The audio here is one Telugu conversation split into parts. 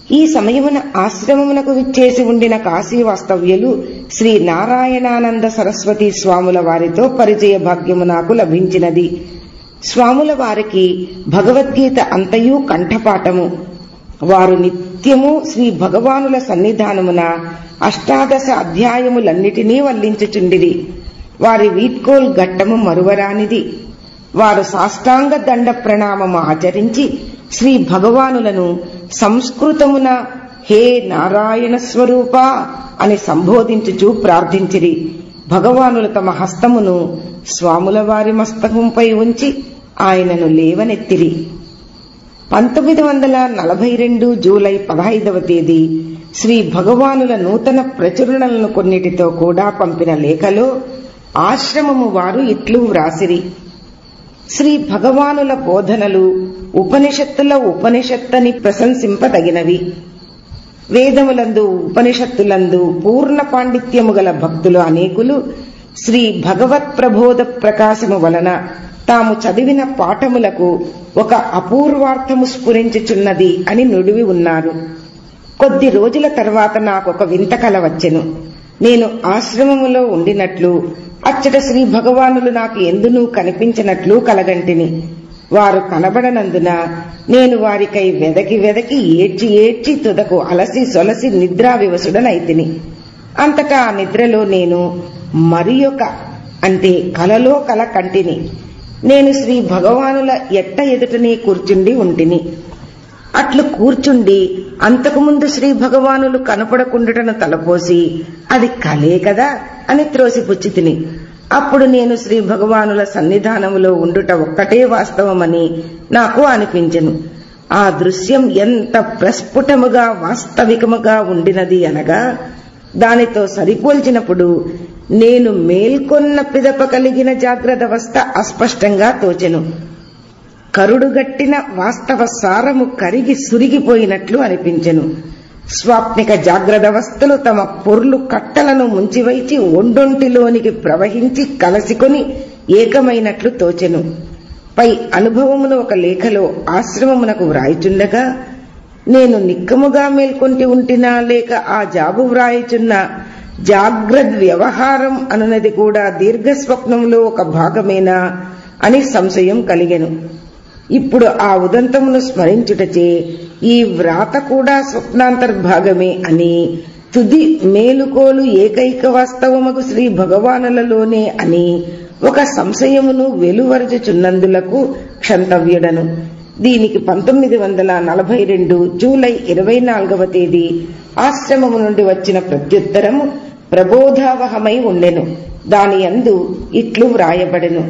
ఈ సమయమున ఆశ్రమమునకు విచ్చేసి ఉండిన కాశీ వాస్తవ్యులు శ్రీ నారాయణానంద సరస్వతి స్వాముల వారితో పరిచయ భాగ్యము నాకు లభించినది. స్వాముల వారికి భగవద్గీత అంతయు కంఠపాఠము. వారు నిత్యము శ్రీ భగవానుల సన్నిధానమున 18 అధ్యాయములన్నిటినీ వల్లించుచుండిరి. వారి వీడ్కోల్ ఘట్టము మరువరానిది. వారు సాష్టాంగ దండ ప్రణామము ఆచరించి శ్రీ భగవానులను సంస్కృతమున హే నారాయణ స్వరూప అని సంబోధించుచూ ప్రార్థించిరి. భగవానులు తమ హస్తమును స్వాముల వారి మస్తకంపై ఉంచి ఆయనను లేవనెత్తిరి. 1942 జూలై 15వ తేదీ శ్రీ భగవానుల నూతన ప్రచురణలను కొన్నిటితో కూడా పంపిన లేఖలో ఆశ్రమము వారు ఇట్లు వ్రాసిరి. శ్రీ భగవానుల బోధనలు ఉపనిషత్తుల ఉపనిషత్తని ప్రశంసింపదగినవి. వేదములందు ఉపనిషత్తులందు పూర్ణ పాండిత్యము గల భక్తులు అనేకులు శ్రీ భగవత్ ప్రబోధ ప్రకాశము వలన తాము చదివిన పాఠములకు ఒక అపూర్వార్థము స్ఫురించుచున్నది అని నుడివి ఉన్నారు. కొద్ది రోజుల తర్వాత నాకొక వింత కల వచ్చెను. నేను ఆశ్రమములో ఉండినట్లు, అచ్చట శ్రీ భగవానులు నాకు ఎందునూ కనిపించినట్లు కలగంటిని. వారు కనబడనందున నేను వారికై వెదకి వెదకి ఏడ్చి ఏడ్చి తుదకు అలసి సొలసి నిద్రా వివసుడనైతిని. అంతటా ఆ నిద్రలో నేను మరియొక అంటే కలలో కల కంటిని. నేను శ్రీ భగవానుల ఎట్ట ఎదుటనే కూర్చుండి ఉంటిని. అట్లు కూర్చుండి అంతకుముందు శ్రీ భగవానులు కనపడకుండుటను తలపోసి అది కలే కదా అని త్రోసిపుచ్చితిని. అప్పుడు నేను శ్రీ భగవానుల సన్నిధానములో ఉండుట ఒక్కటే వాస్తవమని నాకు అనిపించెను. ఆ దృశ్యం ఎంత ప్రస్ఫుటముగా వాస్తవికముగా ఉండినది అనగా, దానితో సరిపోల్చినప్పుడు నేను మేల్కొన్న పిదప కలిగిన జాగ్రత్తవస్థ అస్పష్టంగా తోచెను. కరుడుగట్టిన వాస్తవ సారము కరిగి సురిగిపోయినట్లు అనిపించెను. స్వాప్నిక జాగ్రత్తవస్థలు తమ పొర్లు కట్టలను ముంచివైచి ఒండొంటిలోనికి ప్రవహించి కలసికొని ఏకమైనట్లు తోచెను. పై అనుభవమును ఒక లేఖలో ఆశ్రమమునకు వ్రాయిచుండగా, నేను నిక్కముగా మేల్కొంటి ఉంటినా లేక ఆ జాబు వ్రాయిచున్న జాగ్రత్త వ్యవహారం అనున్నది కూడా దీర్ఘస్వప్నంలో ఒక భాగమేనా అని సంశయం కలిగెను. ఇప్పుడు ఆ ఉదంతమును స్మరించుటచే ఈ వ్రాత కూడా స్వప్నాంతర్భాగమే అని, తుది మేలుకోలు ఏకైక వాస్తవముకు శ్రీ భగవానులలోనే అని ఒక సంశయమును వెలువరచుచున్నందులకు క్షంతవ్యుడను. దీనికి 1942 జూలై 24వ తేదీ ఆశ్రమము నుండి వచ్చిన ప్రత్యుత్తరము ప్రబోధావహమై ఉండెను. దాని యందు ఇట్లు వ్రాయబడెను: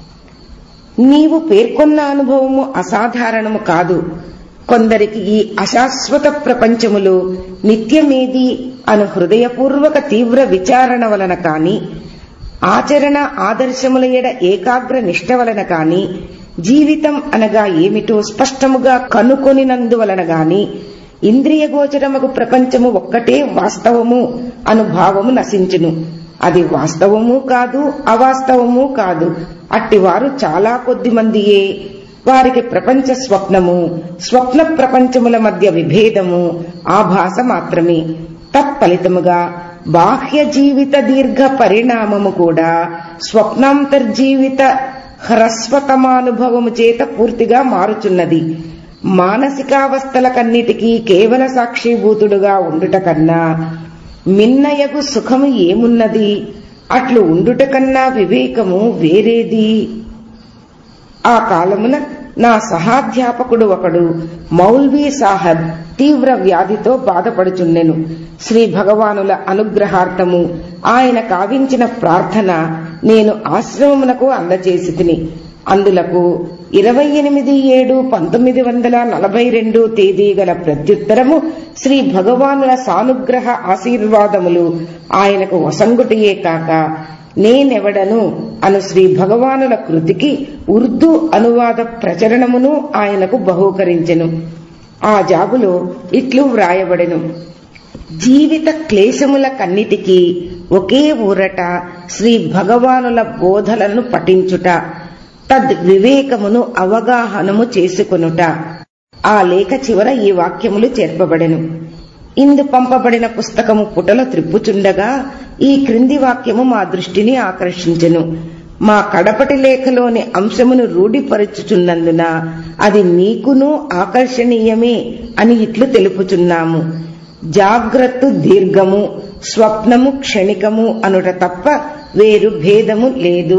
నీవు పేర్కొన్న అనుభవము అసాధారణము కాదు. కొందరికి ఈ అశాశ్వత ప్రపంచములో నిత్యమేది అను హృదయపూర్వక తీవ్ర విచారణ వలన కాని, ఆచరణ ఆదర్శముల ఎడ ఏకాగ్ర నిష్ట వలన కాని, జీవితం అనగా ఏమిటో స్పష్టముగా కనుకొనినందువలన గాని, ఇంద్రియ గోచరముకు ప్రపంచము ఒక్కటే వాస్తవము అను భావము నశించును. అది వాస్తవము కాదు, అవాస్తవము కాదు. అట్టివారు చాలా కొద్ది మందియే. వారికి ప్రపంచ స్వప్నము, స్వప్న ప్రపంచముల మధ్య విభేదము ఆభాస మాత్రమే. తత్ఫలితముగా బాహ్య జీవిత దీర్ఘ పరిణామము కూడా స్వప్నాంతర్జీవిత హ్రస్వతమానుభవము చేత పూర్తిగా మారుచున్నది. మానసికావస్థలకన్నిటికీ కేవల సాక్షిభూతుడుగా ఉండుట కన్నా మిన్నయగు సుఖము ఏమున్నది? అట్లు ఉండుట కన్నా వివేకము వేరేది. ఆ కాలమున నా సహాధ్యాపకుడు ఒకడు, మౌల్వీ సాహెబ్, తీవ్ర వ్యాధితో బాధపడుచుండెను. శ్రీ భగవానుల అనుగ్రహార్థము ఆయన కావించిన ప్రార్థన నేను ఆశ్రమమునకు అందచేసితిని. అందులకు 28/7/1942 తేదీ గల ప్రత్యుత్తరము శ్రీ భగవానుల సానుగ్రహ ఆశీర్వాదములు ఆయనకు వసంగుటియే కాక, నేనెవడను అను శ్రీ భగవానుల కృతికి ఉర్దూ అనువాద ప్రచరణమును ఆయనకు బహూకరించెను. ఆ జాబులో ఇట్లు వ్రాయబడెను: జీవిత క్లేశముల కన్నిటికీ ఒకే ఊరట శ్రీ భగవానుల బోధలను పఠించుట, తద్ వివేకమును అవగాహనము చేసుకొనుట. ఆ లేఖ చివర ఈ వాక్యములు చేర్పబడెను. ఇందు పంపబడిన పుస్తకము పుటలో త్రిప్పుచుండగా ఈ క్రింది వాక్యము మా దృష్టిని ఆకర్షించెను. మా కడపటి లేఖలోని అంశమును రూఢిపరచుచున్నందున అది మీకును ఆకర్షణీయమే అని ఇట్లు తెలుపుచున్నాము. జాగ్రత్త దీర్ఘము, స్వప్నము క్షణికము అనుట తప్ప వేరు భేదము లేదు.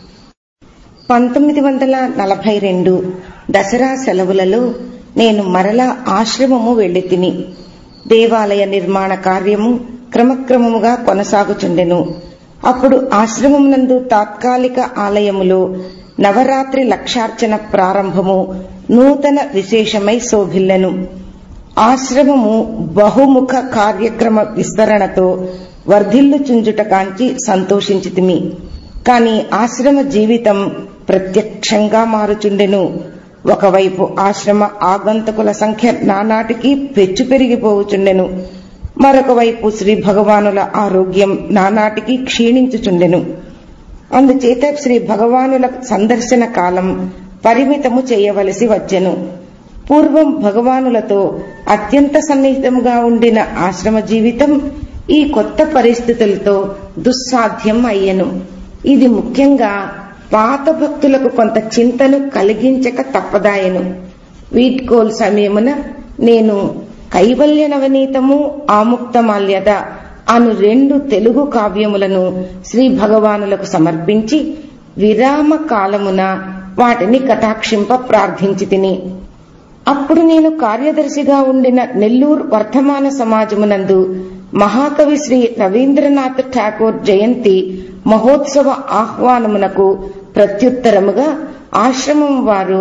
1942 దసరా సెలవులలో నేను మరలా ఆశ్రమము వెళ్లితిని. దేవాలయ నిర్మాణ కార్యము క్రమక్రమముగా కొనసాగుచుండెను. అప్పుడు ఆశ్రమమునందు తాత్కాలిక ఆలయములో నవరాత్రి లక్షార్చన ప్రారంభము నూతన విశేషమై శోభిల్లెను. ఆశ్రమము బహుముఖ కార్యక్రమ విస్తరణతో వర్ధిల్లుచుంజుట కాంచి సంతోషించితిమి. కాని ఆశ్రమ జీవితం ప్రత్యక్షంగా మారుచుండెను. ఒకవైపు ఆశ్రమ ఆగంతకుల సంఖ్య నానాటికి పెచ్చు పెరిగిపోవుచుండెను. మరొక వైపు శ్రీ భగవానుల ఆరోగ్యం నానాటికి క్షీణించుచుండెను. అందుచేత శ్రీ భగవానుల సందర్శన కాలం పరిమితము చేయవలసి వచ్చెను. పూర్వం భగవానులతో అత్యంత సన్నిహితంగా ఉండిన ఆశ్రమ జీవితం ఈ కొత్త పరిస్థితులతో దుస్సాధ్యం అయ్యెను. ఇది ముఖ్యంగా పాత భక్తులకు కొంత చింతను కలిగించక తప్పదాయెను. వీడ్కోలు సమయమున నేను కైవల్య నవనీతము, ఆముక్తమాల్యద అను 2 తెలుగు కావ్యములను శ్రీ భగవానులకు సమర్పించి విరామ కాలమున వాటిని కటాక్షింప ప్రార్థించితిని. అప్పుడు నేను కార్యదర్శిగా ఉండిన నెల్లూరు వర్ధమాన సమాజమునందు మహాకవి శ్రీ రవీంద్రనాథ్ ఠాకూర్ జయంతి మహోత్సవ ఆహ్వానమునకు ప్రత్యుత్తరముగా ఆశ్రమం వారు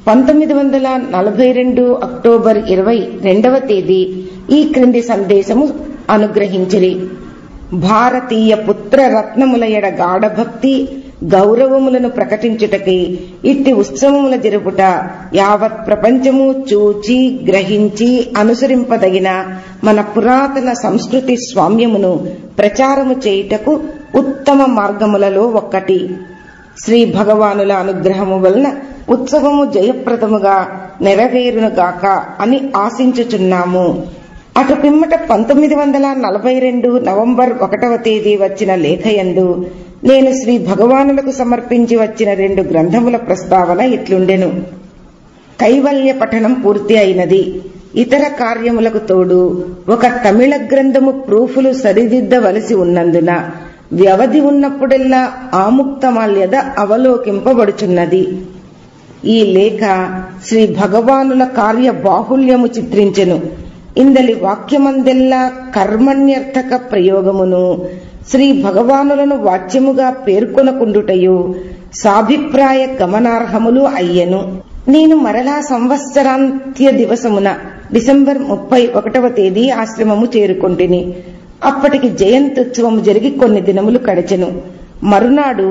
1942 అక్టోబర్ 22వ తేదీ ఈ క్రింది సందేశము అనుగ్రహించిరి. భారతీయ పుత్ర రత్నముల ఎడ గాఢభక్తి గౌరవములను ప్రకటించుటకై ఇట్టి ఉత్సవముల జరుపుట యావత్ ప్రపంచము చూచి గ్రహించి అనుసరింపదగిన మన పురాతన సంస్కృతి స్వామ్యమును ప్రచారము చేయుటకు ఉత్తమ మార్గములలో ఒక్కటి. శ్రీ భగవానుల అనుగ్రహము వలన ఉత్సవము జయప్రదముగా నెరవేరునుగాక అని ఆశించుచున్నాము. అటు పిమ్మట 1942 నవంబర్ 1వ తేదీ వచ్చిన లేఖయందు నేను శ్రీ భగవానులకు సమర్పించి వచ్చిన 2 గ్రంథముల ప్రస్తావన ఇట్లుండెను. కైవల్య పఠనం పూర్తి అయినది. ఇతర కార్యములకు తోడు ఒక తమిళ గ్రంథము ప్రూఫులు సరిదిద్దవలసి ఉన్నందున వ్యవధి ఉన్నప్పుడెల్లా ఆముక్తమాల్యద అవలోకింపబడుచున్నది. ఈ లేఖ శ్రీ భగవానుల కార్య బాహుల్యము చిత్రించెను. ఇందలి వాక్యమందెల్లా కర్మణ్యర్థక ప్రయోగమును శ్రీ భగవానులను వాచ్యముగా పేర్కొనకుండుటయు సాభిప్రాయ గమనార్హములు అయ్యెను. నేను మరలా సంవత్సరాంత్య దివసమున డిసెంబర్ 31వ తేదీ ఆశ్రమము చేరుకొంటిని. అప్పటికి జయంత్యుత్సవము జరిగి కొన్ని దినములు గడిచెను. మరునాడు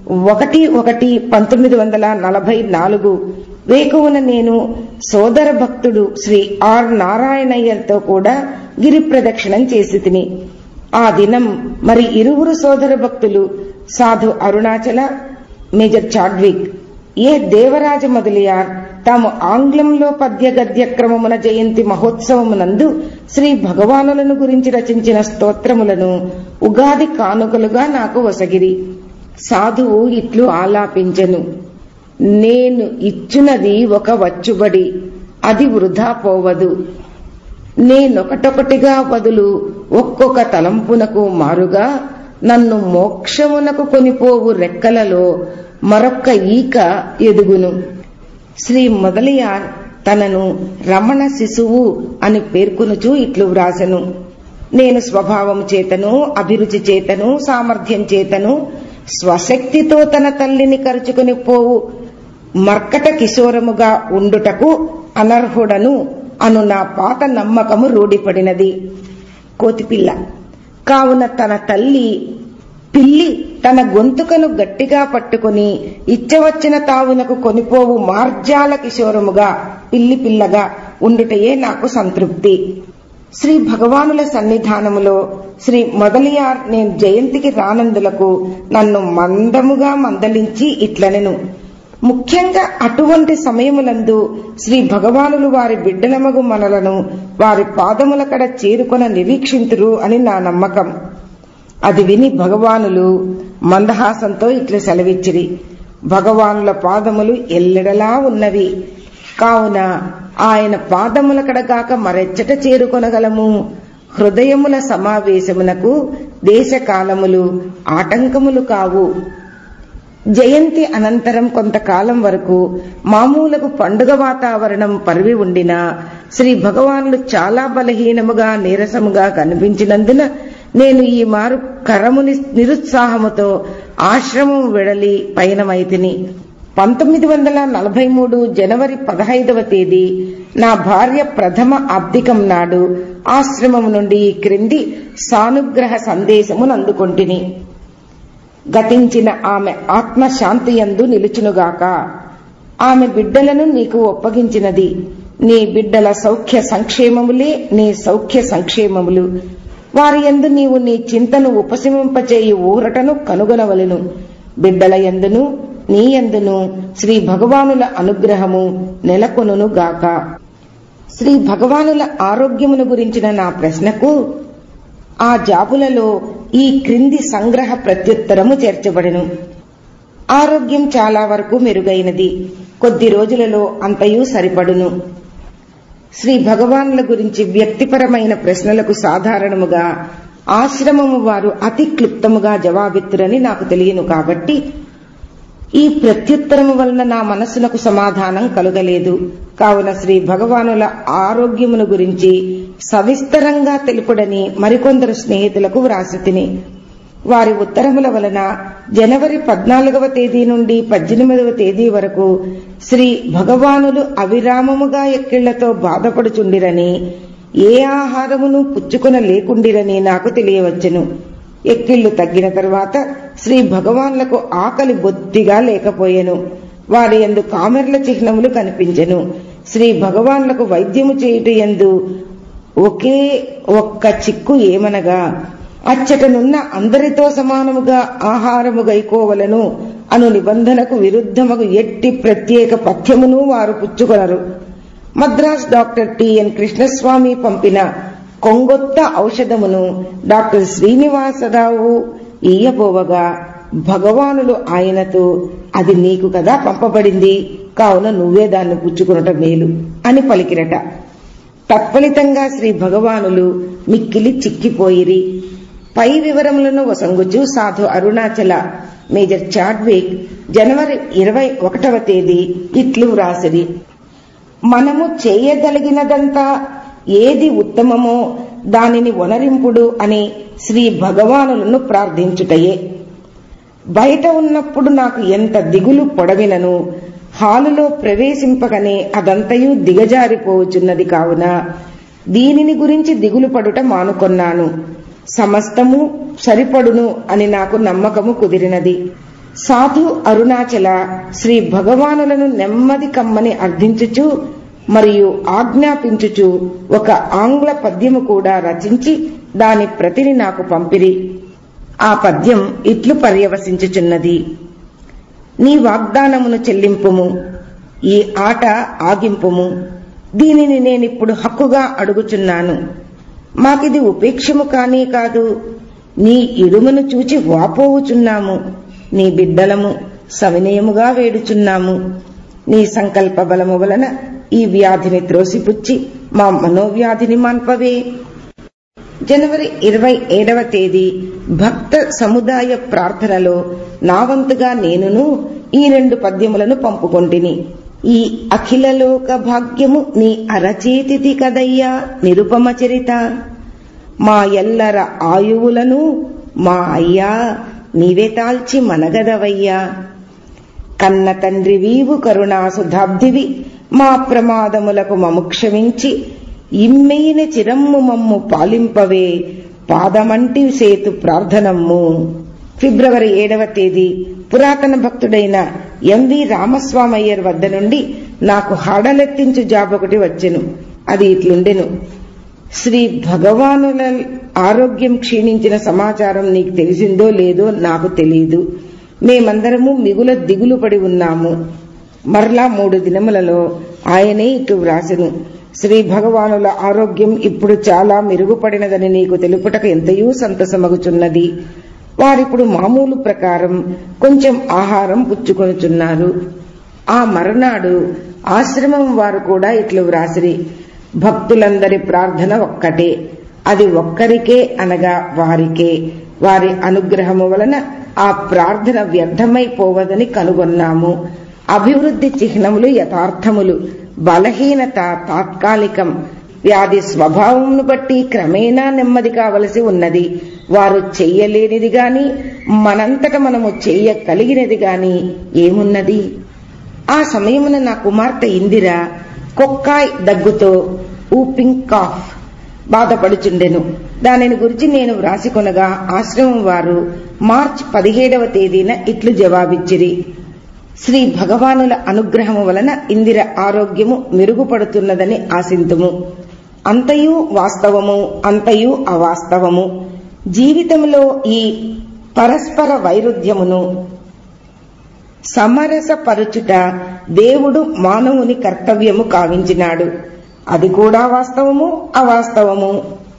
1/1/1944 వేకువన నేను సోదర భక్తుడు శ్రీ ఆర్ నారాయణయ్యతో కూడా గిరి ప్రదక్షిణం చేసి తిని. ఆ దినం మరి 2 సోదర భక్తులు Sadhu Arunachala, Major Chadwick, A Devaraja Mudaliar తాము ఆంగ్లంలో పద్య గద్య క్రమమున జయంతి మహోత్సవమునందు శ్రీ భగవానులను గురించి రచించిన స్తోత్రములను ఉగాది కానుకలుగా నాకు వసగిరి. సాధువు ఇట్లు ఆలాపించెను. నేను ఇచ్చునది ఒక వచ్చుబడి, అది వృధా పోవదు. నేనొకటొకటిగా వదులు ఒక్కొక్క తలంపునకు మారుగా నన్ను మోక్షమునకు కొనిపోవు రెక్కలలో మరొక్క ఈక ఎదుగును. శ్రీ మొదలియార్ తనను రమణ శిశువు అని పేర్కొనుచూ ఇట్లు వ్రాసెను. నేను స్వభావము చేతను, అభిరుచి చేతను, సామర్థ్యం చేతను స్వశక్తితో తన తల్లిని కరుచుకుని పోవు మర్కట కిశోరముగా ఉండుటకు అనర్హుడను అను నా పాత నమ్మకము రూఢిపడినది. కోతిపిల్ల కావున తన తల్లి పిల్లి తన గొంతుకను గట్టిగా పట్టుకుని ఇచ్చవచ్చిన తావునకు కొనిపోవు మార్జాల కిశోరముగా పిల్లి పిల్లగా ఉండుటయే నాకు సంతృప్తి. శ్రీ భగవానుల సన్నిధానములో శ్రీ మొదలియార్ నేను జయంతికి రానందులకు నన్ను మందముగా మందలించి ఇట్లనెను. ముఖ్యంగా అటువంటి సమయములందు శ్రీ భగవానులు వారి బిడ్డలమగు మనలను వారి పాదముల కడ చేరుకొన నిరీక్షింతురు అని నా నమ్మకం. అది విని భగవానులు మందహాసంతో ఇట్లా సెలవిచ్చిరి. భగవానుల పాదములు ఎల్లెడలా ఉన్నవి, కావున ఆయన పాదముల కడగాక మరెచ్చట చేరుకొనగలము. హృదయముల సమావేశమునకు దేశకాలములు ఆటంకములు కావు. జయంతి అనంతరం కొంతకాలం వరకు మామూలుకు పండుగ వాతావరణం పరివి ఉండినా శ్రీ భగవానులు చాలా బలహీనముగా నీరసముగా కనిపించినందున నేను ఈ మారు కరముని నిరుత్సాహముతో ఆశ్రమం వెడలి పయనమైతిని. 1943 జనవరి 15వ తేదీ నా భార్య ప్రథమ అబ్దికం నాడు ఆశ్రమం నుండి ఈ క్రింది సానుగ్రహ సందేశమును అందుకొంటిని. గతించిన ఆమె ఆత్మశాంతియందు నిలుచునుగాక. ఆమె బిడ్డలను నీకు ఒప్పగించినది. నీ బిడ్డల సౌఖ్య సంక్షేమములే నీ సౌఖ్య సంక్షేమములు. వారి యందు నీవు నీ చింతను ఉపశమింపచేయి ఊరటను కనుగొనవలెను. బిడ్డల యందును నీ యందును శ్రీ భగవానుల అనుగ్రహము నెలకొనును గాక. శ్రీ భగవానుల ఆరోగ్యమును గురించిన నా ప్రశ్నకు ఆ జాబులలో ఈ క్రింది సంగ్రహ ప్రత్యుత్తరము చేర్చబడెను. ఆరోగ్యం చాలా వరకు మెరుగైనది. కొద్ది రోజులలో అంతయు సరిపడును. శ్రీ భగవానుల గురించి వ్యక్తిపరమైన ప్రశ్నలకు సాధారణముగా ఆశ్రమము వారు అతి క్లుప్తముగా జవాబిత్తురని నాకు తెలియను. కాబట్టి ఈ ప్రత్యుత్తరము వలన నా మనస్సునకు సమాధానం కలుగలేదు. కావున శ్రీ భగవానుల ఆరోగ్యమును గురించి సవిస్తరంగా తెలుపుడని మరికొందరు స్నేహితులకు వ్రాసితిని. వారి ఉత్తరముల వలన జనవరి 14వ తేదీ నుండి 18వ తేదీ వరకు శ్రీ భగవానులు అవిరామముగా ఎక్కిళ్లతో బాధపడుచుండిరని, ఏ ఆహారమును పుచ్చుకొన లేకుండిరని నాకు తెలియవచ్చెను. ఎక్కిళ్లు తగ్గిన తరువాత శ్రీ భగవాన్లకు ఆకలి బొత్తిగా లేకపోయెను. వారి యందు కామెర్ల చిహ్నములు కనిపించెను. శ్రీ భగవాన్లకు వైద్యము చేయుట యందు ఒకే ఒక్క చిక్కు ఏమనగా, అచ్చటనున్న అందరితో సమానముగా ఆహారము గైకోవలను అను నిబంధనకు విరుద్ధముగు ఎట్టి ప్రత్యేక పథ్యమును వారు పుచ్చుకొనరు. మద్రాస్ డాక్టర్ టిఎన్ కృష్ణస్వామి పంపిన కొంగొత్త ఔషధమును డాక్టర్ శ్రీనివాసరావు ఇయ్యబోవగా భగవానులు ఆయనతో, అది నీకు కదా పంపబడింది, కావున నువ్వే దాన్ని పుచ్చుకునట మేలు అని పలికిరట. తత్ఫలితంగా శ్రీ భగవానులు మిక్కిలి చిక్కిపోయిరి. పై వివరములను వసంగుచు సాధు అరుణాచల మేజర్ చాడ్విక్ జనవరి 21వ తేదీ ఇట్లు వ్రాసిరి. మనము చేయగలిగినదంతా ఏది ఉత్తమమో దానిని వనరింపుడు అని శ్రీ భగవానులను ప్రార్థించుటయే. బయట ఉన్నప్పుడు నాకు ఎంత దిగులు పొడవినను హాలులో ప్రవేశింపగనే అదంతయు దిగజారిపోవచ్చున్నది. కావున దీనిని గురించి దిగులు పడుట మానుకొన్నాను. సమస్తము సరిపడును అని నాకు నమ్మకము కుదిరినది. సాధు అరుణాచల శ్రీ భగవానులను నెమ్మది కమ్మని అర్థించుచు మరియు ఆజ్ఞాపించుచు ఒక ఆంగ్ల పద్యము కూడా రచించి దాని ప్రతిని నాకు పంపిరి. ఆ పద్యం ఇట్లు పర్యవసించుచున్నది. నీ వాగ్దానమును చెల్లింపుము, ఈ ఆట ఆగింపుము. దీనిని నేనిప్పుడు హక్కుగా అడుగుచున్నాను. మాకిది ఉపేక్షము కానే కాదు. నీ ఇడుమును చూచి వాపోవుచున్నాము. నీ బిడ్డలము సవినయముగా వేడుచున్నాము. నీ సంకల్ప బలము వలన ఈ వ్యాధిని త్రోసిపుచ్చి మా మనోవ్యాధిని మాన్పవే. జనవరి 27వ తేదీ భక్త సముదాయ ప్రార్థనలో నా వంతుగా నేనును ఈ 2 పద్యములను పంపుకొంటిని. ఈ అఖిలలోక భాగ్యము నీ అరచేతిది కదయ్యా నిరుపమ చరిత. మా ఎల్లర ఆయువులను మా అయ్యా నీవే తాల్చి మనగదవయ్యా. కన్న తండ్రి వీవు కరుణాసుధాబ్దివి మా ప్రమాదములకు మము క్షమించి ఇమ్మెయిన చిరమ్ము మమ్ము పాలింపవే పాదమంటి సేతు ప్రార్థనమ్ము. ఫిబ్రవరి 7వ తేదీ పురాతన భక్తుడైన ఎంవి రామస్వామయ్యర్ వద్ద నుండి నాకు హడలెత్తించు జాబొకటి వచ్చెను. అది ఇట్లుండెను. శ్రీ భగవానుల ఆరోగ్యం క్షీణించిన సమాచారం నీకు తెలిసిందో లేదో నాకు తెలియదు. మేమందరము మిగుల దిగులు పడి ఉన్నాము. మరలా 3 దినములలో ఆయనే ఇటు వ్రాసెను. శ్రీ భగవానుల ఆరోగ్యం ఇప్పుడు చాలా మెరుగుపడినదని నీకు తెలుపుటకు ఎంతయూ సంతసమగుచున్నది. వారిప్పుడు మామూలు ప్రకారం కొంచెం ఆహారం పుచ్చుకొనుచున్నారు. ఆ మరునాడు ఆశ్రమం వారు కూడా ఇట్లు వ్రాసిరి. భక్తులందరి ప్రార్థన ఒక్కటే, అది ఒక్కరికే అనగా వారికే. వారి అనుగ్రహము వలన ఆ ప్రార్థన వ్యర్థమైపోవదని కనుగొన్నాము. అభివృద్ధి చిహ్నములు యథార్థములు, బలహీనత తాత్కాలికం. వ్యాధి స్వభావంను బట్టి క్రమేణా నెమ్మది కావలసి ఉన్నది. వారు చెయ్యలేనిది గాని మనంతట మనము చెయ్యగలిగినది గాని ఏమున్నది? ఆ సమయమున నా కుమార్తె ఇందిర కొక్కాయ్ దగ్గుతో ఊపింగ్ కాఫ్ బాధపడుచుండెను. దానిని గురించి నేను వ్రాసికొనగా ఆశ్రమం వారు మార్చి 17వ తేదీన ఇట్లు జవాబిచ్చిరి. శ్రీ భగవానుల అనుగ్రహము వలన ఇందిర ఆరోగ్యము మెరుగుపడుతున్నదని ఆశింతుము. అంతయు వాస్తవము, అంతయు అవాస్తవము. జీవితంలో ఈ పరస్పర వైరుధ్యమును సమరసపరుచుట దేవుడు మానవుని కర్తవ్యము కావించినాడు. అది కూడా వాస్తవము, అవాస్తవము.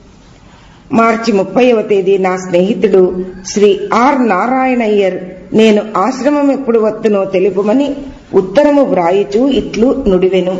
మార్చి 30వ తేదీ నా స్నేహితుడు శ్రీ ఆర్ నారాయణయ్యర్ నేను ఆశ్రమం ఎప్పుడు వత్తునో తెలుపుమని ఉత్తరము వ్రాయిచూ ఇట్లు నుడివెను.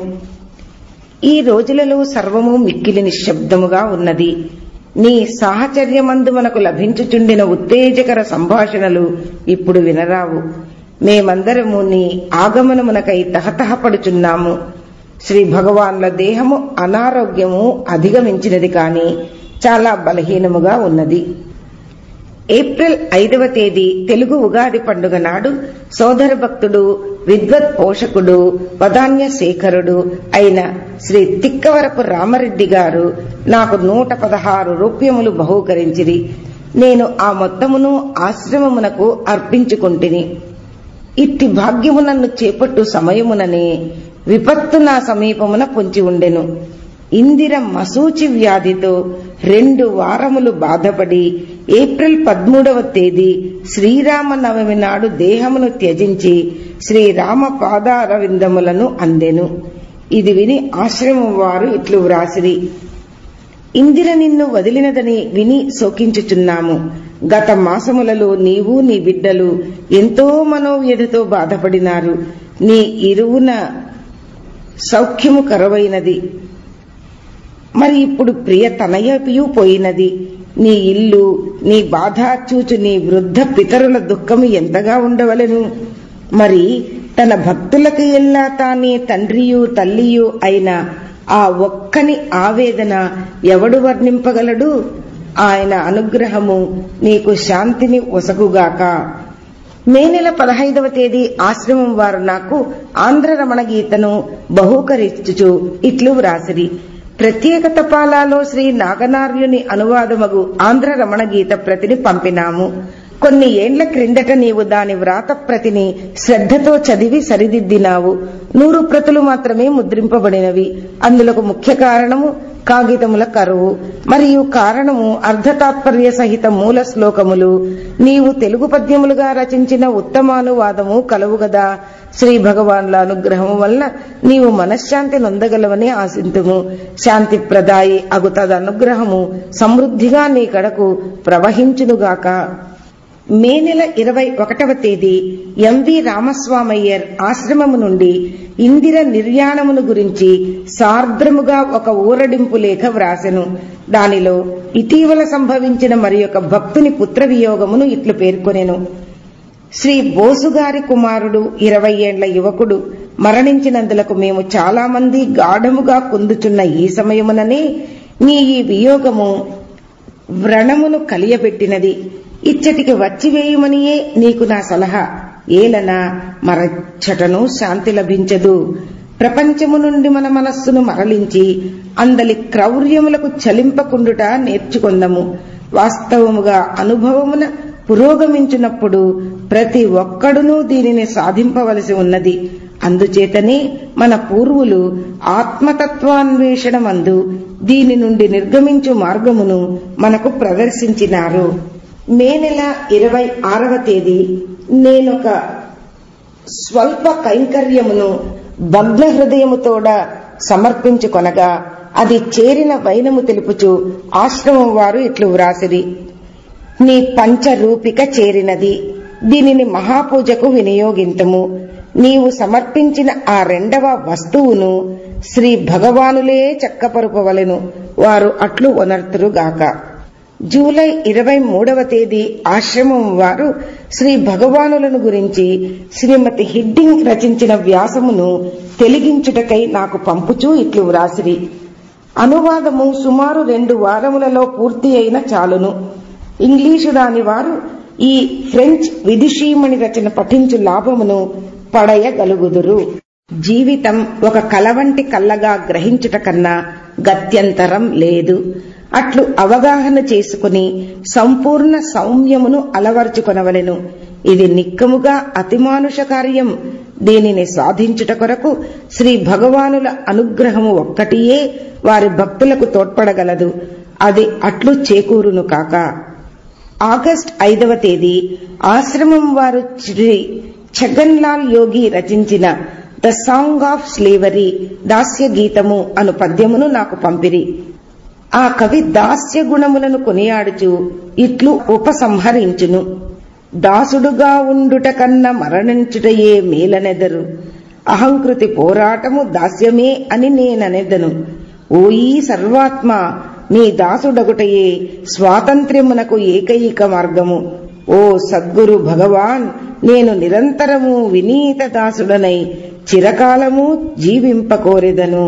ఈ రోజులలో సర్వము మిక్కిలి నిశ్శబ్దముగా ఉన్నది. నీ సాహచర్యమందు మనకు లభించుచుండిన ఉత్తేజకర సంభాషణలు ఇప్పుడు వినరావు. మేమందరము నీ ఆగమనమునకై తహతహపడుచున్నాము. శ్రీ భగవాన్ల దేహము అనారోగ్యము అధిగమించినది కాని చాలా బలహీనముగా ఉన్నది. ఏప్రిల్ 5వ తేదీ తెలుగు ఉగాది పండుగ నాడు సోదర భక్తుడు విద్వత్ పోషకుడు వదాన్య శేఖరుడు అయిన శ్రీ తిక్కవరపు రామరెడ్డి గారు నాకు 116 రూప్యములు బహూకరించిరి. నేను ఆ మొత్తమును ఆశ్రమమునకు అర్పించుకుంటిని. ఇట్టి భాగ్యము నన్ను చేపట్టు సమయముననే విపత్తు నా సమీపమున పొంచి ఉండెను. ఇందిర మసూచి వ్యాధితో 2 వారములు బాధపడి ఏప్రిల్ 13వ తేదీ శ్రీరామనవమి నాడు దేహమును త్యజించి శ్రీరామ పాదారవిందములను అందెను. ఇది విని ఆశ్రమం వారు ఇట్లు వ్రాసిరి. ఇందిర నిన్ను వదిలినదని విని శోకించుచున్నాము. గత మాసములలో నీవు నీ బిడ్డలు ఎంతో మనోవ్యధతో బాధపడినారు. నీ ఇరువున సౌఖ్యము కరువైనది. మరి ఇప్పుడు ప్రియ తనయపియు పోయినది. నీ ఇల్లు నీ బాధ చూచు నీ వృద్ధ పితరుల దుఃఖము ఎంతగా ఉండవలెను. మరి తన భక్తులకు ఎల్లా తానే తండ్రియు తల్లియు అయిన ఆ ఒక్కని ఆవేదన ఎవడు వర్ణింపగలడు? ఆయన అనుగ్రహము నీకు శాంతిని ఒసగుగాక. మే నెల 15వ తేదీ ఆశ్రమం వారు నాకు ఆంధ్ర రమణ గీతను బహూకరించుచు ఇట్లు వ్రాసిరి. ప్రత్యేక తపాలాలో శ్రీ నాగనార్యుని అనువాదమగు ఆంధ్ర రమణ గీత ప్రతిని పంపినాము. కొన్ని ఏండ్ల క్రిందట నీవు దాని వ్రాత ప్రతిని శ్రద్ధతో చదివి సరిదిద్దినావు. 100 ప్రతులు మాత్రమే ముద్రింపబడినవి. అందులకు ముఖ్య కారణము కాగితముల కరువు, మరియు కారణము అర్ధతాత్పర్య సహిత మూల శ్లోకములు. నీవు తెలుగు పద్యములుగా రచించిన ఉత్తమానువాదము కలవుగదా. శ్రీ భగవాన్ల అనుగ్రహము వల్ల నీవు మనశ్శాంతి నొందగలవని ఆశింతుము. శాంతి ప్రదాయి అగుతద అనుగ్రహము సమృద్ధిగా నీ కడకు ప్రవహించునుగాక. మే నెల 21వ తేదీ ఎంవి రామస్వామయ్యర్ ఆశ్రమము నుండి ఇందిర నిర్యాణమును గురించి సార్ద్రముగా ఒక ఊరడింపు లేఖ వ్రాసెను. దానిలో ఇటీవల సంభవించిన మరి ఒక భక్తుని పుత్ర వియోగమును ఇట్లు పేర్కొనెను. శ్రీ బోసుగారి కుమారుడు 20 ఏండ్ల యువకుడు మరణించినందులకు మేము చాలా మంది గాఢముగా కుందుచున్న ఈ సమయముననే నీ ఈ వియోగము వ్రణమును కలియబెట్టినది. ఇచ్చటికి వచ్చివేయుమనియే నీకు నా సలహా. ఏలనా మరచ్చటను శాంతి లభించదు. ప్రపంచము నుండి మన మనస్సును మరలించి అందలి క్రౌర్యములకు చలింపకుండుట నేర్చుకొందము. వాస్తవముగా అనుభవమున పురోగమించున్నప్పుడు ప్రతి ఒక్కడునూ దీనిని సాధింపవలసి ఉన్నది. అందుచేతనే మన పూర్వులు ఆత్మతత్వాన్వేషణమందు దీని నుండి నిర్గమించు మార్గమును మనకు ప్రదర్శించినారు. మే నెల 26వ తేదీ నేనొక స్వల్ప కైంకర్యమును భగ్న హృదయముతోడ సమర్పించుకొనగా అది చేరిన వైనము తెలుపుచు ఆశ్రమం వారు ఇట్లు వ్రాసిరి. నీ పంచరూపిక చేరినది, దీనిని మహాపూజకు వినియోగింతము. నీవు సమర్పించిన ఆ రెండవ వస్తువును శ్రీ భగవానులే చక్కపరుపవలెను, వారు అట్లు ఒనర్తురుగాక. జూలై 23వ తేదీ ఆశ్రమం వారు శ్రీ భగవానులను గురించి శ్రీమతి హిడ్డింగ్ రచించిన వ్యాసమును తెలిగించుటకై నాకు పంపుచూ ఇట్లు వ్రాసిరి. అనువాదము సుమారు 2 వారములలో పూర్తి అయిన చాలును. ఇంగ్లీషు రాని వారు ఈ ఫ్రెంచ్ విదుషీమణి రచన పఠించు లాభమును పడయగలుగుదురు. జీవితం ఒక కల వంటి కల్లగా గ్రహించుట కన్నా గత్యంతరం లేదు. అట్లు అవగాహన చేసుకుని సంపూర్ణ సౌమ్యమును అలవర్చుకొనవలెను. ఇది నిక్కముగా అతిమానుష కార్యం. దీనిని సాధించుట కొరకు శ్రీ భగవానుల అనుగ్రహము ఒక్కటియే వారి భక్తులకు తోడ్పడగలదు. అది అట్లు చేకూరును కాక. ఆగస్టు 5వ తేదీ ఆశ్రమం వారు శ్రీ ఛగన్లాల్ యోగి రచించిన ద సాంగ్ ఆఫ్ స్లేవరీ దాస్య గీతము అను పద్యమును నాకు పంపిరి. ఆ కవి దాస్య గుణములను కొనియాడుచు ఇట్లు ఉపసంహరించును. దాసుడుగా ఉండుట కన్నా మరణించుటయే మేలనెదరు, అహంకృతి పోరాటము దాస్యమే అని నేననెదను. ఓయి సర్వాత్మ, నీ దాసుడగుటయే స్వాతంత్ర్యమునకు ఏకైక మార్గము. ఓ సద్గురు భగవాన్, నేను నిరంతరము వినీత దాసుడనై చిరకాలము జీవింపకోరెదను.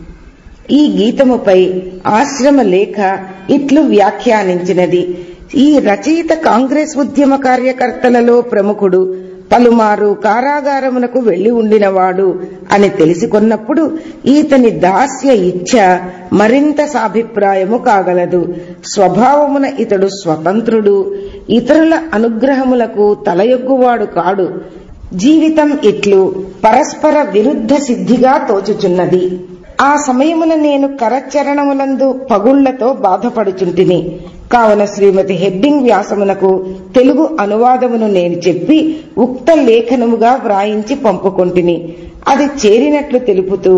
ఈ గీతముపై ఆశ్రమ లేఖ ఇట్లు వ్యాఖ్యానించినది. ఈ రచయిత కాంగ్రెస్ ఉద్యమ కార్యకర్తలలో ప్రముఖుడు, పలుమారు కారాగారమునకు వెళ్లి ఉండినవాడు అని తెలిసికొన్నప్పుడు ఈతని దాస్య ఇచ్ఛ మరింత సాభిప్రాయము కాగలదు. స్వభావమున ఇతడు స్వతంత్రుడు, ఇతరుల అనుగ్రహములకు తలయొగ్గువాడు కాడు. జీవితం ఇట్లు పరస్పర విరుద్ధ సిద్ధిగా తోచుచున్నది. ఆ సమయమున నేను కరచరణములందు పగుళ్లతో బాధపడుచుంటిని. కావున శ్రీమతి హెడ్డింగ్ వ్యాసమునకు తెలుగు అనువాదమును నేను చెప్పి ఉక్త లేఖనముగా వ్రాయించి పంపుకొంటిని. అది చేరినట్లు తెలుపుతూ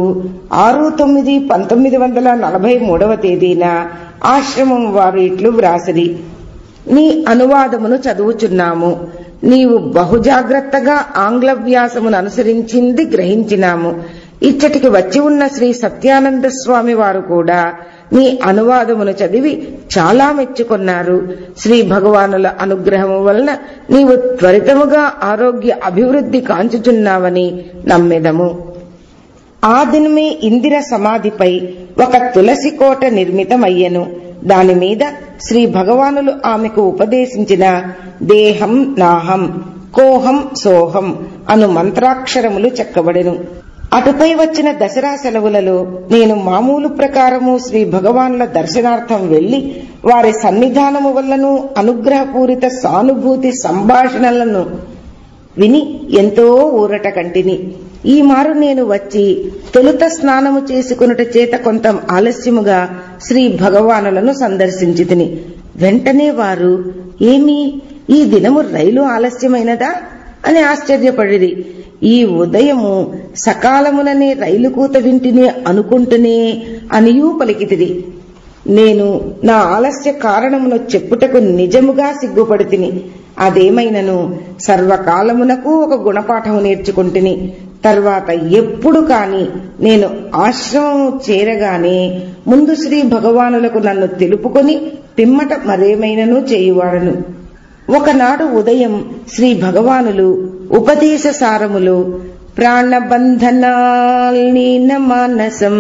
6/9/1943వ తేదీన ఆశ్రమం వారు ఇట్లు వ్రాసిరి. నీ అనువాదమును చదువుచున్నాము. నీవు బహుజాగ్రత్తగా ఆంగ్ల వ్యాసమును అనుసరించింది గ్రహించినాము. ఇచ్చటికి వచ్చి ఉన్న శ్రీ సత్యానంద స్వామి వారు కూడా నీ అనువాదమును చదివి చాలా మెచ్చుకొన్నారు. శ్రీ భగవానుల అనుగ్రహము వలన నీవు త్వరితముగా ఆరోగ్య అభివృద్ధి కాంచుచున్నావని నమ్మెదము. ఆ దినమే ఇందిర సమాధిపై ఒక తులసి కోట నిర్మితమయ్యెను. దానిమీద శ్రీ భగవానులు ఆమెకు ఉపదేశించిన దేహం నాహం, కోహం సోహం అను మంత్రాక్షరములు చెక్కబడెను. అటుపై వచ్చిన దసరా సెలవులలో నేను మామూలు ప్రకారము శ్రీ భగవానుల దర్శనార్థం వెళ్లి వారి సన్నిధానము వల్లను అనుగ్రహపూరిత సానుభూతి సంభాషణలను విని ఎంతో ఊరట కంటిని. ఈ మారు నేను వచ్చి తొలుత స్నానము చేసుకునుట చేత కొంత ఆలస్యముగా శ్రీ భగవానులను సందర్శించితిని. వెంటనే వారు, ఏమి ఈ దినము రైలు ఆలస్యమైనదా అని ఆశ్చర్యపడిరి. ఈ ఉదయము సకాలముననే రైలు కూత వింటిని అనుకుంటూనే అనియూ పలికితిరి. నేను నా ఆలస్య కారణమును చెప్పుటకు నిజముగా సిగ్గుపడితిని. అదేమైనను సర్వకాలమునకు ఒక గుణపాఠము నేర్చుకుంటుని. తర్వాత ఎప్పుడు కాని నేను ఆశ్రమం చేరగానే ముందు శ్రీ భగవానులకు నన్ను తెలుపుకొని పిమ్మట మరేమైనను చేయువాడను. ఒకనాడు ఉదయం శ్రీ భగవానులు ఉపదేశ సారములో ప్రాణబంధనాల్నీన మానసం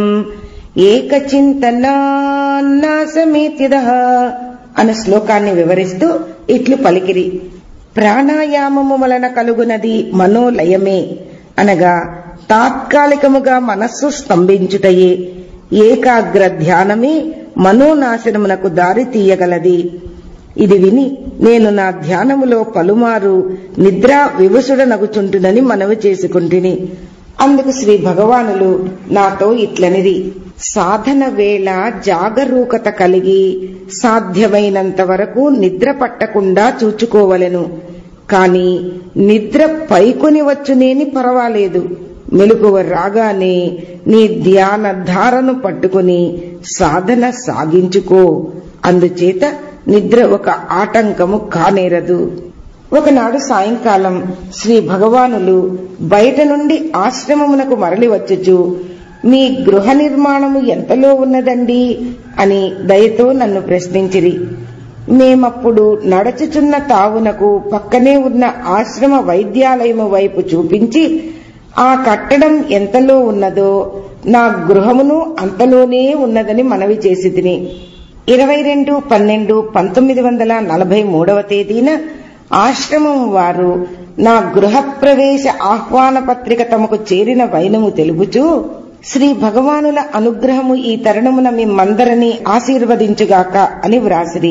ఏకచింతనాసమేత్యదః అన్న శ్లోకాన్ని వివరిస్తూ ఇట్లు పలికిరి. ప్రాణాయామము వలన కలుగునది మనోలయమే, అనగా తాత్కాలికముగా మనస్సు స్తంభించుటయే. ఏకాగ్ర ధ్యానమే మనోనాశనమునకు దారి తీయగలది. ఇది విని నేను నా ధ్యానములో పలుమారు నిద్రా వివసుడనగుచుంటునని మనవి చేసుకుంటుని. అందుకు శ్రీ భగవానులు నాతో ఇట్లనిది: సాధన వేళ జాగరూకత కలిగి సాధ్యమైనంత వరకు నిద్ర పట్టకుండా చూచుకోవలెను. కాని నిద్ర పైకొని వచ్చునేని పర్వాలేదు. మెలకువ రాగానే నీ ధ్యాన ధారను పట్టుకుని సాధన సాగించుకో. అందుచేత నిద్ర ఒక ఆటంకము కానేరదు. ఒకనాడు సాయంకాలం శ్రీ భగవానులు బయట నుండి ఆశ్రమమునకు మరలి వచ్చుచు, మీ గృహ నిర్మాణము ఎంతలో ఉన్నదండి అని దయతో నన్ను ప్రశ్నించిరి. మేమప్పుడు నడచుచున్న తావునకు పక్కనే ఉన్న ఆశ్రమ వైద్యాలయము వైపు చూపించి, ఆ కట్టడం ఎంతలో ఉన్నదో నా గృహమును అంతలోనే ఉన్నదని మనవి చేసి తిని 22/12/1943 తేదీన ఆశ్రమం వారు నా గృహప్రవేశ ఆహ్వాన పత్రిక తమకు చేరిన వైనము తెలుపుచూ, శ్రీ భగవానుల అనుగ్రహము ఈ తరుణమున మిమ్మందరినీ ఆశీర్వదించుగాక అని వ్రాసిరి.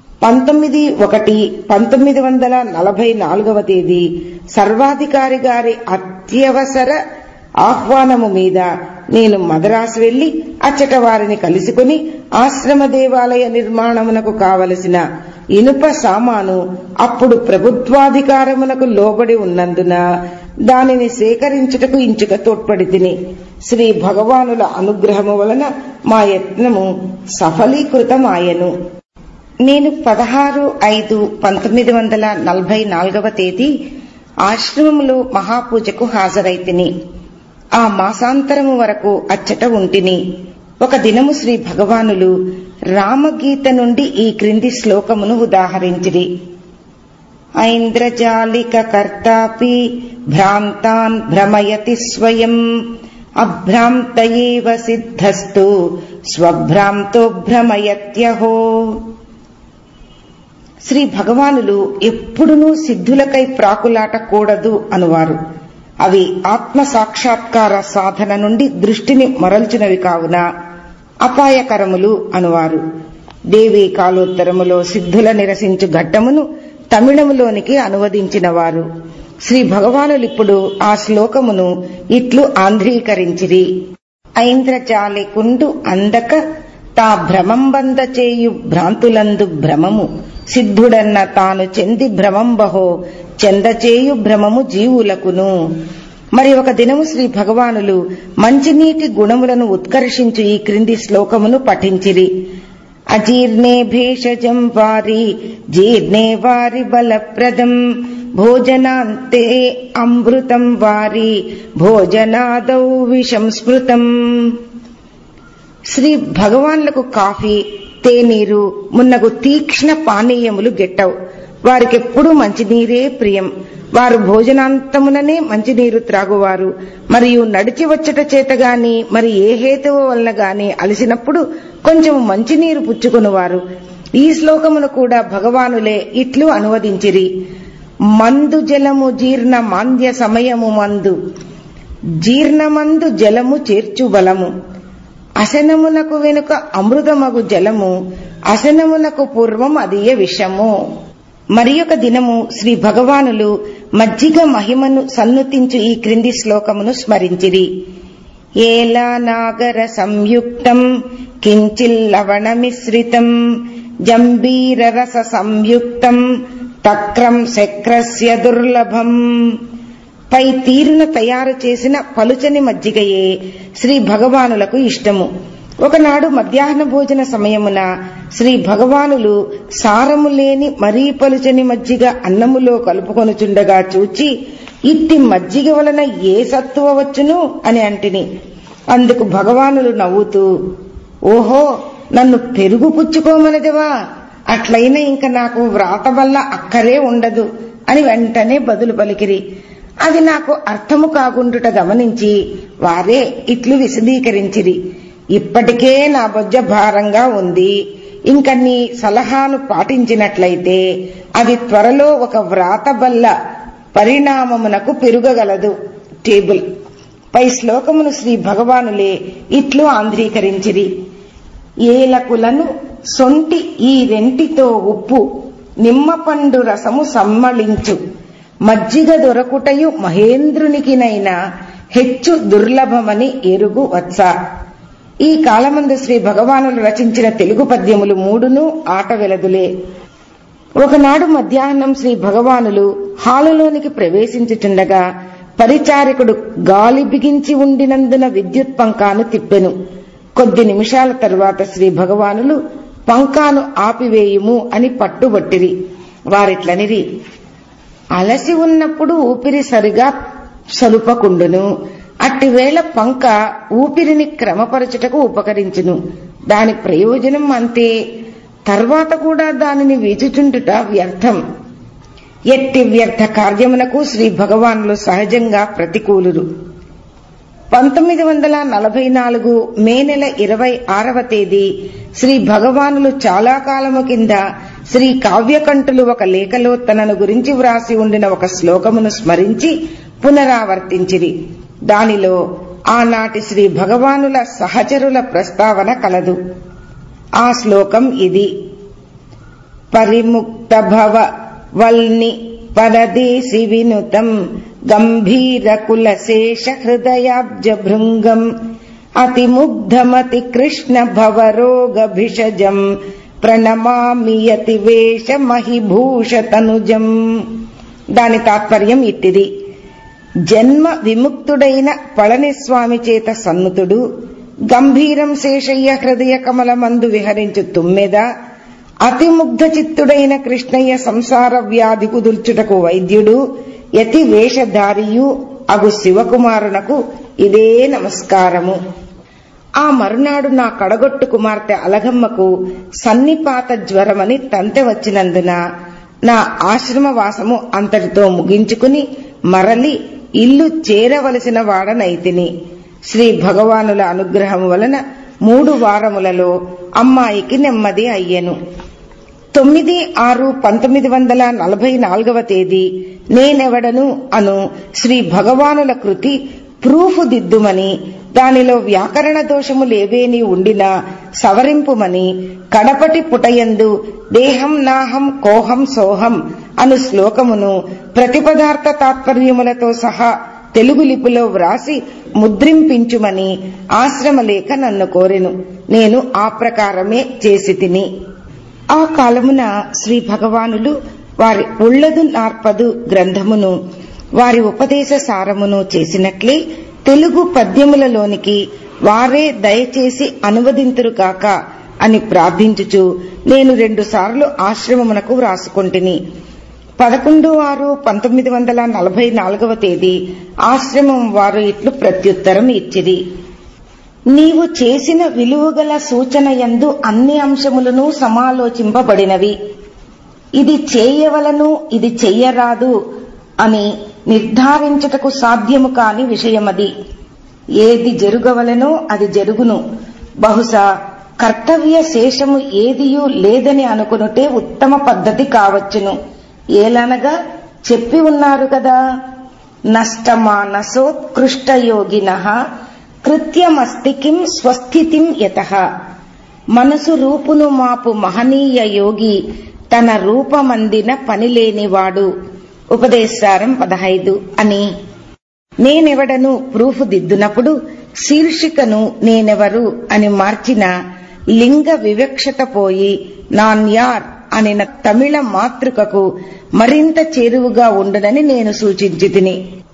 19/1/1944 తేదీ సర్వాధికారి గారి అత్యవసర ఆహ్వానము మీద నేను మద్రాసు వెళ్లి అచ్చట వారిని కలుసుకుని ఆశ్రమ దేవాలయ నిర్మాణమునకు కావలసిన ఇనుప సామాను అప్పుడు ప్రభుత్వాధికారమునకు లోబడి ఉన్నందున దానిని సేకరించుటకు ఇంచుక తోడ్పడి తిని శ్రీ భగవానుల అనుగ్రహము వలన మా యత్నము సఫలీకృతమాయెను. నేను 16/5/1944 తేదీ ఆశ్రమములో మహాపూజకు హాజరైతిని. ఆ మాసాంతరము వరకు అచ్చట ఉంటిని. ఒక దినము శ్రీ భగవానులు రామగీత నుండి ఈ క్రింది శ్లోకమును ఉదాహరించిరి. ఐంద్రజాలిక కర్తాపి భ్రాంతాన్ భ్రమయతి స్వయం అభ్రాంతయేవ సిద్ధస్తు స్వభ్రాంతో భ్రమయత్యహో. శ్రీ భగవానులు ఎప్పుడునూ సిద్ధులకై ప్రాకులాట కూడదు అనువారు. అవి ఆత్మ సాక్షాత్కార సాధన నుండి దృష్టిని మరల్చినవి కావున అపాయకరములు అనువారు. దేవీ కాలోత్తరములో సిద్ధుల నిరసించు ఘట్టమును తమిళములోనికి అనువదించిన వారు. శ్రీ భగవానులిప్పుడు ఆ శ్లోకమును ఇట్లు ఆంధ్రీకరించిరి. ఐంద్రజాలికుండు అందక తా భ్రమంబంద చేయు భ్రాంతులందు భ్రమము సిద్ధుడన్న తాను చెంది భ్రమంబహో చెందచేయు భ్రమము జీవులకును. మరి ఒక దినము శ్రీ భగవానులు మంచినీటి గుణములను ఉత్కర్షించు ఈ క్రింది శ్లోకమును పఠించిరి. అజీర్ణే భేషజం వారి జీర్ణే వారి బలప్రదం భోజనాంతే అమృతం వారి భోజనాదౌ విషం స్మృతం. శ్రీ భగవాన్లకు కాఫీ, తేనీరు మున్నగు తీక్ష్ణ పానీయములు గెట్టవు. వారికెప్పుడూ మంచినీరే ప్రియం. వారు భోజనాంతముననే మంచినీరు త్రాగువారు. మరియు నడిచి వచ్చట చేతగాని మరి ఏ హేతువు వలన గాని అలసినప్పుడు కొంచెం మంచినీరు పుచ్చుకునివారు. ఈ శ్లోకమును కూడా భగవానులే ఇట్లు అనువదించిరి. మందు జలము జీర్ణ మాంద్య సమయము మందు జీర్ణమందు జలము చేర్చు బలము అశనమునకు వెనుక అమృతమగు జలము అశనమునకు పూర్వం అదియ విషము. మరి ఒక దినము శ్రీ భగవానులు మజ్జిగ మహిమను సన్నుతించు ఈ క్రింది శ్లోకమును స్మరించిరి. ఏలా నాగర సంయుక్తం కించిల్లవణమిశ్రితం జంబీర రస సంయుక్తం తక్రం శక్రస్య దుర్లభం. పై తీరున తయారు చేసిన పలుచని మజ్జిగయే శ్రీ భగవానులకు ఇష్టము. ఒకనాడు మధ్యాహ్న భోజన సమయమున శ్రీ భగవానులు సారము లేని మరీ పలుచని మజ్జిగ అన్నములో కలుపుకొనుచుండగా చూచి, ఇట్టి మజ్జిగ వలన ఏ సత్తువ వచ్చును అని అంటిని. అందుకు భగవానులు నవ్వుతూ, ఓహో, నన్ను పెరుగు పుచ్చుకోమనదివా? అట్లయినా ఇంక నాకు వ్రాత వల్ల అక్కరే ఉండదు అని వెంటనే బదులు పలికిరి. అది నాకు అర్థము కాకుండుట గమనించి వారే ఇట్లు విశదీకరించిరి. ఇప్పటికే నా బొజ్జ భారంగా ఉంది. ఇంక నీ సలహాను పాటించినట్లయితే అది త్వరలో ఒక వ్రాతబల్ల పరిణామమునకు పెరుగగలదు. టేబుల్ పై శ్లోకమును శ్రీ భగవానులే ఇట్లు ఆంధ్రీకరించిరి. ఏలకులను సొంటి ఈ రెంటితో ఉప్పు నిమ్మపండు రసము సమ్మళించు మజ్జిగ దొరకుటయు మహేంద్రునికినైనా హెచ్చు దుర్లభమని ఎరుగు వచ్చా. ఈ కాలమందు శ్రీ భగవానులు రచించిన తెలుగు పద్యములు 3 ఆట వెలదులే. ఒకనాడు మధ్యాహ్నం శ్రీ భగవానులు హాలులోనికి ప్రవేశించుచుండగా పరిచారకుడు గాలి బిగించి ఉండినందున విద్యుత్ పంకాను తిప్పెను. కొద్ది నిమిషాల తరువాత శ్రీ భగవానులు పంకాను ఆపివేయుము అని పట్టుబట్టిరి. వారిట్లనిరి, అలసి ఉన్నప్పుడు ఊపిరి సరిగా సలుపకుండును. అట్టివేళ పంక ఊపిరిని క్రమపరచుటకు ఉపకరించును. దాని ప్రయోజనం అంతే. తర్వాత కూడా దానిని వీచుచుండుట వ్యర్థం. ఎట్టి వ్యర్థ కార్యమునకు శ్రీ భగవానులు సహజంగా ప్రతికూలురు. 1944 మే నెల 26వ తేదీ శ్రీ భగవానులు చాలా కాలము కింద శ్రీ కావ్యకంఠులు ఒక లేఖలో తనను గురించి వ్రాసి ఉండిన ఒక శ్లోకమును స్మరించి పునరావర్తించిరి. దానిలో ఆనాటి శ్రీ భగవానుల సహచరుల ప్రస్తావన కలదు. ఆ శ్లోకం ఇది: పరిముక్త భవ వల్ని పరదేశి వినుతం గంభీర కులశేష హృదయాబ్జ భృంగం అతిముగ్ధమతి కృష్ణ భవరోగ భిషజం ప్రణమామి యతి వేష మహిభూష తనుజం. దాని తాత్పర్యం ఇట్టిది: జన్మ విముక్తుడైన పళనిస్వామి చేత సన్నుతుడు, గంభీరం శేషయ్య హృదయ కమలమందు విహరించు తుమ్మెద, అతిముగ్ధ చిత్తుడైన కృష్ణయ్య సంసార వ్యాధి కుదుర్చుటకు వైద్యుడు, యతి వేషధారియు అగు శివకుమారునకు ఇదే నమస్కారము. ఆ మరునాడు నా కడగొట్టు కుమార్తె అలగమ్మకు సన్నిపాత జ్వరమని తంతె వచ్చినందున నా ఆశ్రమవాసము అంతటితో ముగించుకుని మరలి ఇల్లు చేరవలసిన వాడనైతిని. శ్రీ భగవానుల అనుగ్రహం వలన 3 వారములలో అమ్మాయికి నెమ్మది అయ్యెను. 9/6/1944వ తేదీ నేనెవడను అను శ్రీ భగవానుల కృతి ప్రూఫు దిద్దుమని, దానిలో వ్యాకరణ దోషములేవేని ఉండినా సవరింపుమని కడపటి పుటయందు దేహం నాహం కోహం సోహం అను శ్లోకమును ప్రతిపదార్థ తాత్పర్యములతో సహా తెలుగు లిపిలో వ్రాసి ముద్రింపించుమని ఆశ్రమలేఖ నన్ను కోరెను. నేను ఆ ప్రకారమే చేసి తిని. ఆ కాలమున శ్రీ భగవానులు వారి ఉళ్ళదు నార్పదు గ్రంథమును వారి ఉపదేశ సారమును చేసినట్లే తెలుగు పద్యములలోనికి వారే దయచేసి అనువదింతురుగాక అని ప్రార్థించుచు నేను 2 సార్లు ఆశ్రమమునకు వ్రాసుకొంటిని. 11/6/1944వ తేదీ ఆశ్రమం వారు ఇట్లు ప్రత్యుత్తరం ఇచ్చిరి: నీవు చేసిన విలువగల సూచన యందు అన్ని అంశములను సమాలోచింపబడినవి. ఇది చేయవలను, ఇది చెయ్యరాదు అని నిర్ధారించుటకు సాధ్యము కాని విషయమది. ఏది జరుగవలనో అది జరుగును. బహుశా కర్తవ్య శేషము ఏదియూ లేదని అనుకునుటే ఉత్తమ పద్ధతి కావచ్చును. ఏలనగా చెప్పి ఉన్నారు కదా, నష్టమానసోత్కృష్టయోగినః కృత్యమస్తి కిం స్వస్థితిం యతః. మనసు రూపును మాపు మహనీయ యోగి తన రూపమందిన పనిలేనివాడు. ఉపదేశారం 15 అని. నేనెవడను ప్రూఫ్ దిద్దునప్పుడు శీర్షికను నేనెవరు అని మార్చిన లింగ వివక్షత పోయి నాన్యార్ అనిన తమిళ మాతృకకు మరింత చేరువుగా ఉండునని నేను సూచించి తిని.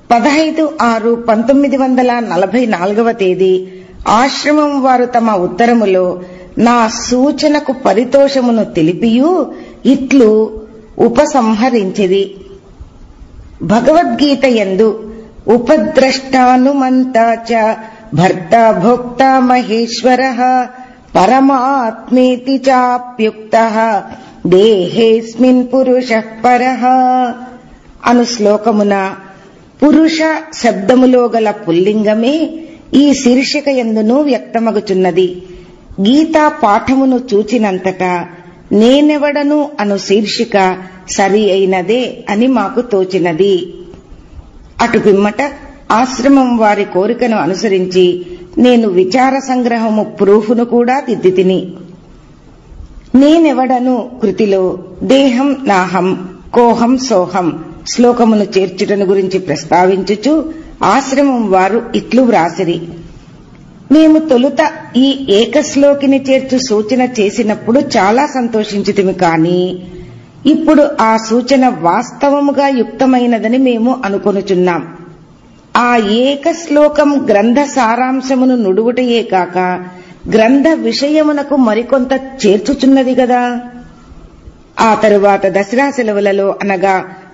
15/6/1944వ తేదీ ఆశ్రమం వారు తమ ఉత్తరములో నా సూచనకు పరితోషమును తెలిపియూ ఇట్లు ఉపసంహరించిది: భగవద్గీత యందు ఉపద్రష్టానుమంతా చ భర్త భోక్త మహేశ్వరః పరమాత్మేతి చాప్యుక్తః దేహేస్మిన్ పురుషః పరః అను శ్లోకమున పురుష శబ్దములో గల పుల్లింగమే ఈ శీర్షిక యందును వ్యక్తమగుచున్నది. గీతా పాఠమును చూచినంతటా నేనెవడను అను శీర్షిక సరి అయినదే అని మాకు తోచినది. అటు పిమ్మట ఆశ్రమం వారి కోరికను అనుసరించి నేను విచార సంగ్రహము ప్రూఫును కూడా దిద్దితిని. నేనెవడను కృతిలో దేహం నాహం కోహం సోహం శ్లోకమును చేర్చుటను గురించి ప్రస్తావించుచు ఆశ్రమం వారు ఇట్లు వ్రాసిరి: మేము తొలుత ఈ ఏకశ్లోకిని చేర్చు సూచన చేసినప్పుడు చాలా సంతోషించితిమి. కాని ఇప్పుడు ఆ సూచన వాస్తవముగా యుక్తమైనదని మేము అనుకొనుచున్నాం. ఆ ఏక శ్లోకం గ్రంథ సారాంశమును నుడుగుటయే కాక గ్రంథ విషయమునకు మరికొంత చేర్చుచున్నది గదా. ఆ తరువాత దసరా సెలవులలో అనగా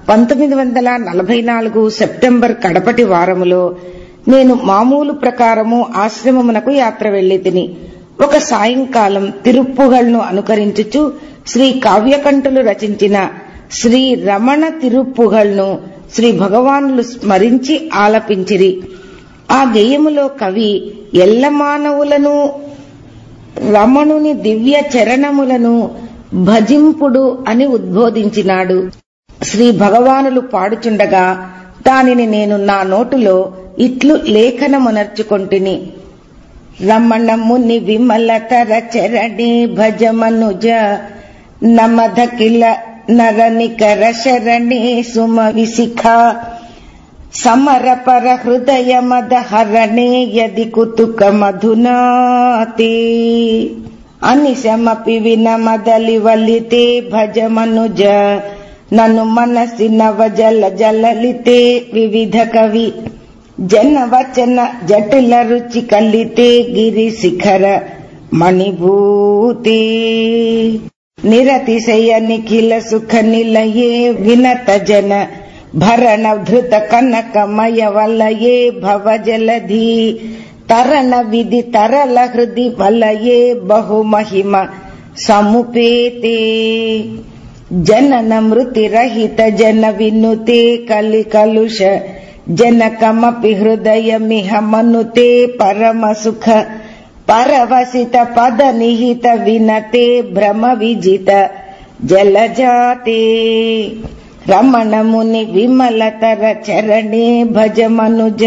1944 సెప్టెంబర్ కడపటి వారములో నేను మామూలు ప్రకారము ఆశ్రమమునకు యాత్ర వెళ్లితిని. ఒక సాయంకాలం తిరుప్పుగళ్ను అనుకరించుచు శ్రీ కావ్యకంఠులు రచించిన శ్రీ రమణ తిరుప్పుగళ్ను శ్రీ భగవానులు స్మరించి ఆలపించిరి. ఆ గేయములో కవి ఎల్ల మానవులను రమణుని దివ్య చరణములను భజింపుడు అని ఉద్బోధించినాడు. శ్రీ భగవానులు పాడుచుండగా దానిని నేను నా నోటులో ఇట్లు లేఖనమునర్చుకొంటిని. రమణముని విమలతర చరణి భజమనుజ నమధకిల నరనికర శరణి సుమ విశిఖ సమరపర హృదయ మద హరణే యది కుతుక మధునాతే అనిశమపి వినమదలి వలితే భజమనుజ నను మనసి నవ జల జలలితే వివిధ కవి జనవచన జటిల రుచి కలితే గిరి శిఖర మణిభూతే నిరతిశయ నిఖిల సుఖ నిలయే వినత జన భరణ ధృత కనకమయ వలయే భవ జలధి తరణ విధి తరల హృది వలయే బహుమహిమ సముపేతే జనన మృతి రహిత జన వినుతే కలి కలుష జనకమపి హృదయమిహ మనుతే పరమ సుఖ పరవసిత పద నిహిత వినతే భ్రమ విజిత జలజాతే రమణముని విమలతర చరణే భజమనుజ.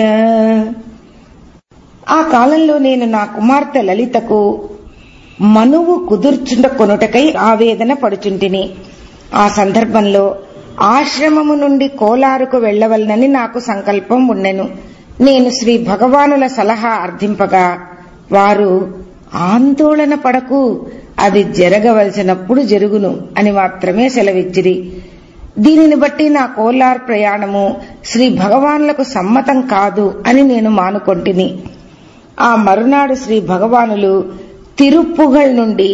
ఆ కాలంలో నేను నా కుమార్తె లలితకు మనువు కుదుర్చుకొనుటకై ఆవేదన పడుచుంటిని. ఆ సందర్భంలో ఆశ్రమము నుండి కోలారుకు వెళ్లవలనని నాకు సంకల్పం ఉండెను. నేను శ్రీ భగవానుల సలహా అర్థింపగా వారు ఆందోళన పడకు, అది జరగవలసినప్పుడు జరుగును అని మాత్రమే సెలవిచ్చిరి. దీనిని బట్టి నా కోలార్ ప్రయాణము శ్రీ భగవానులకు సమ్మతం కాదు అని నేను మానుకొంటిని. ఆ మరునాడు శ్రీ భగవానులు తిరుప్పుగళ్ నుండి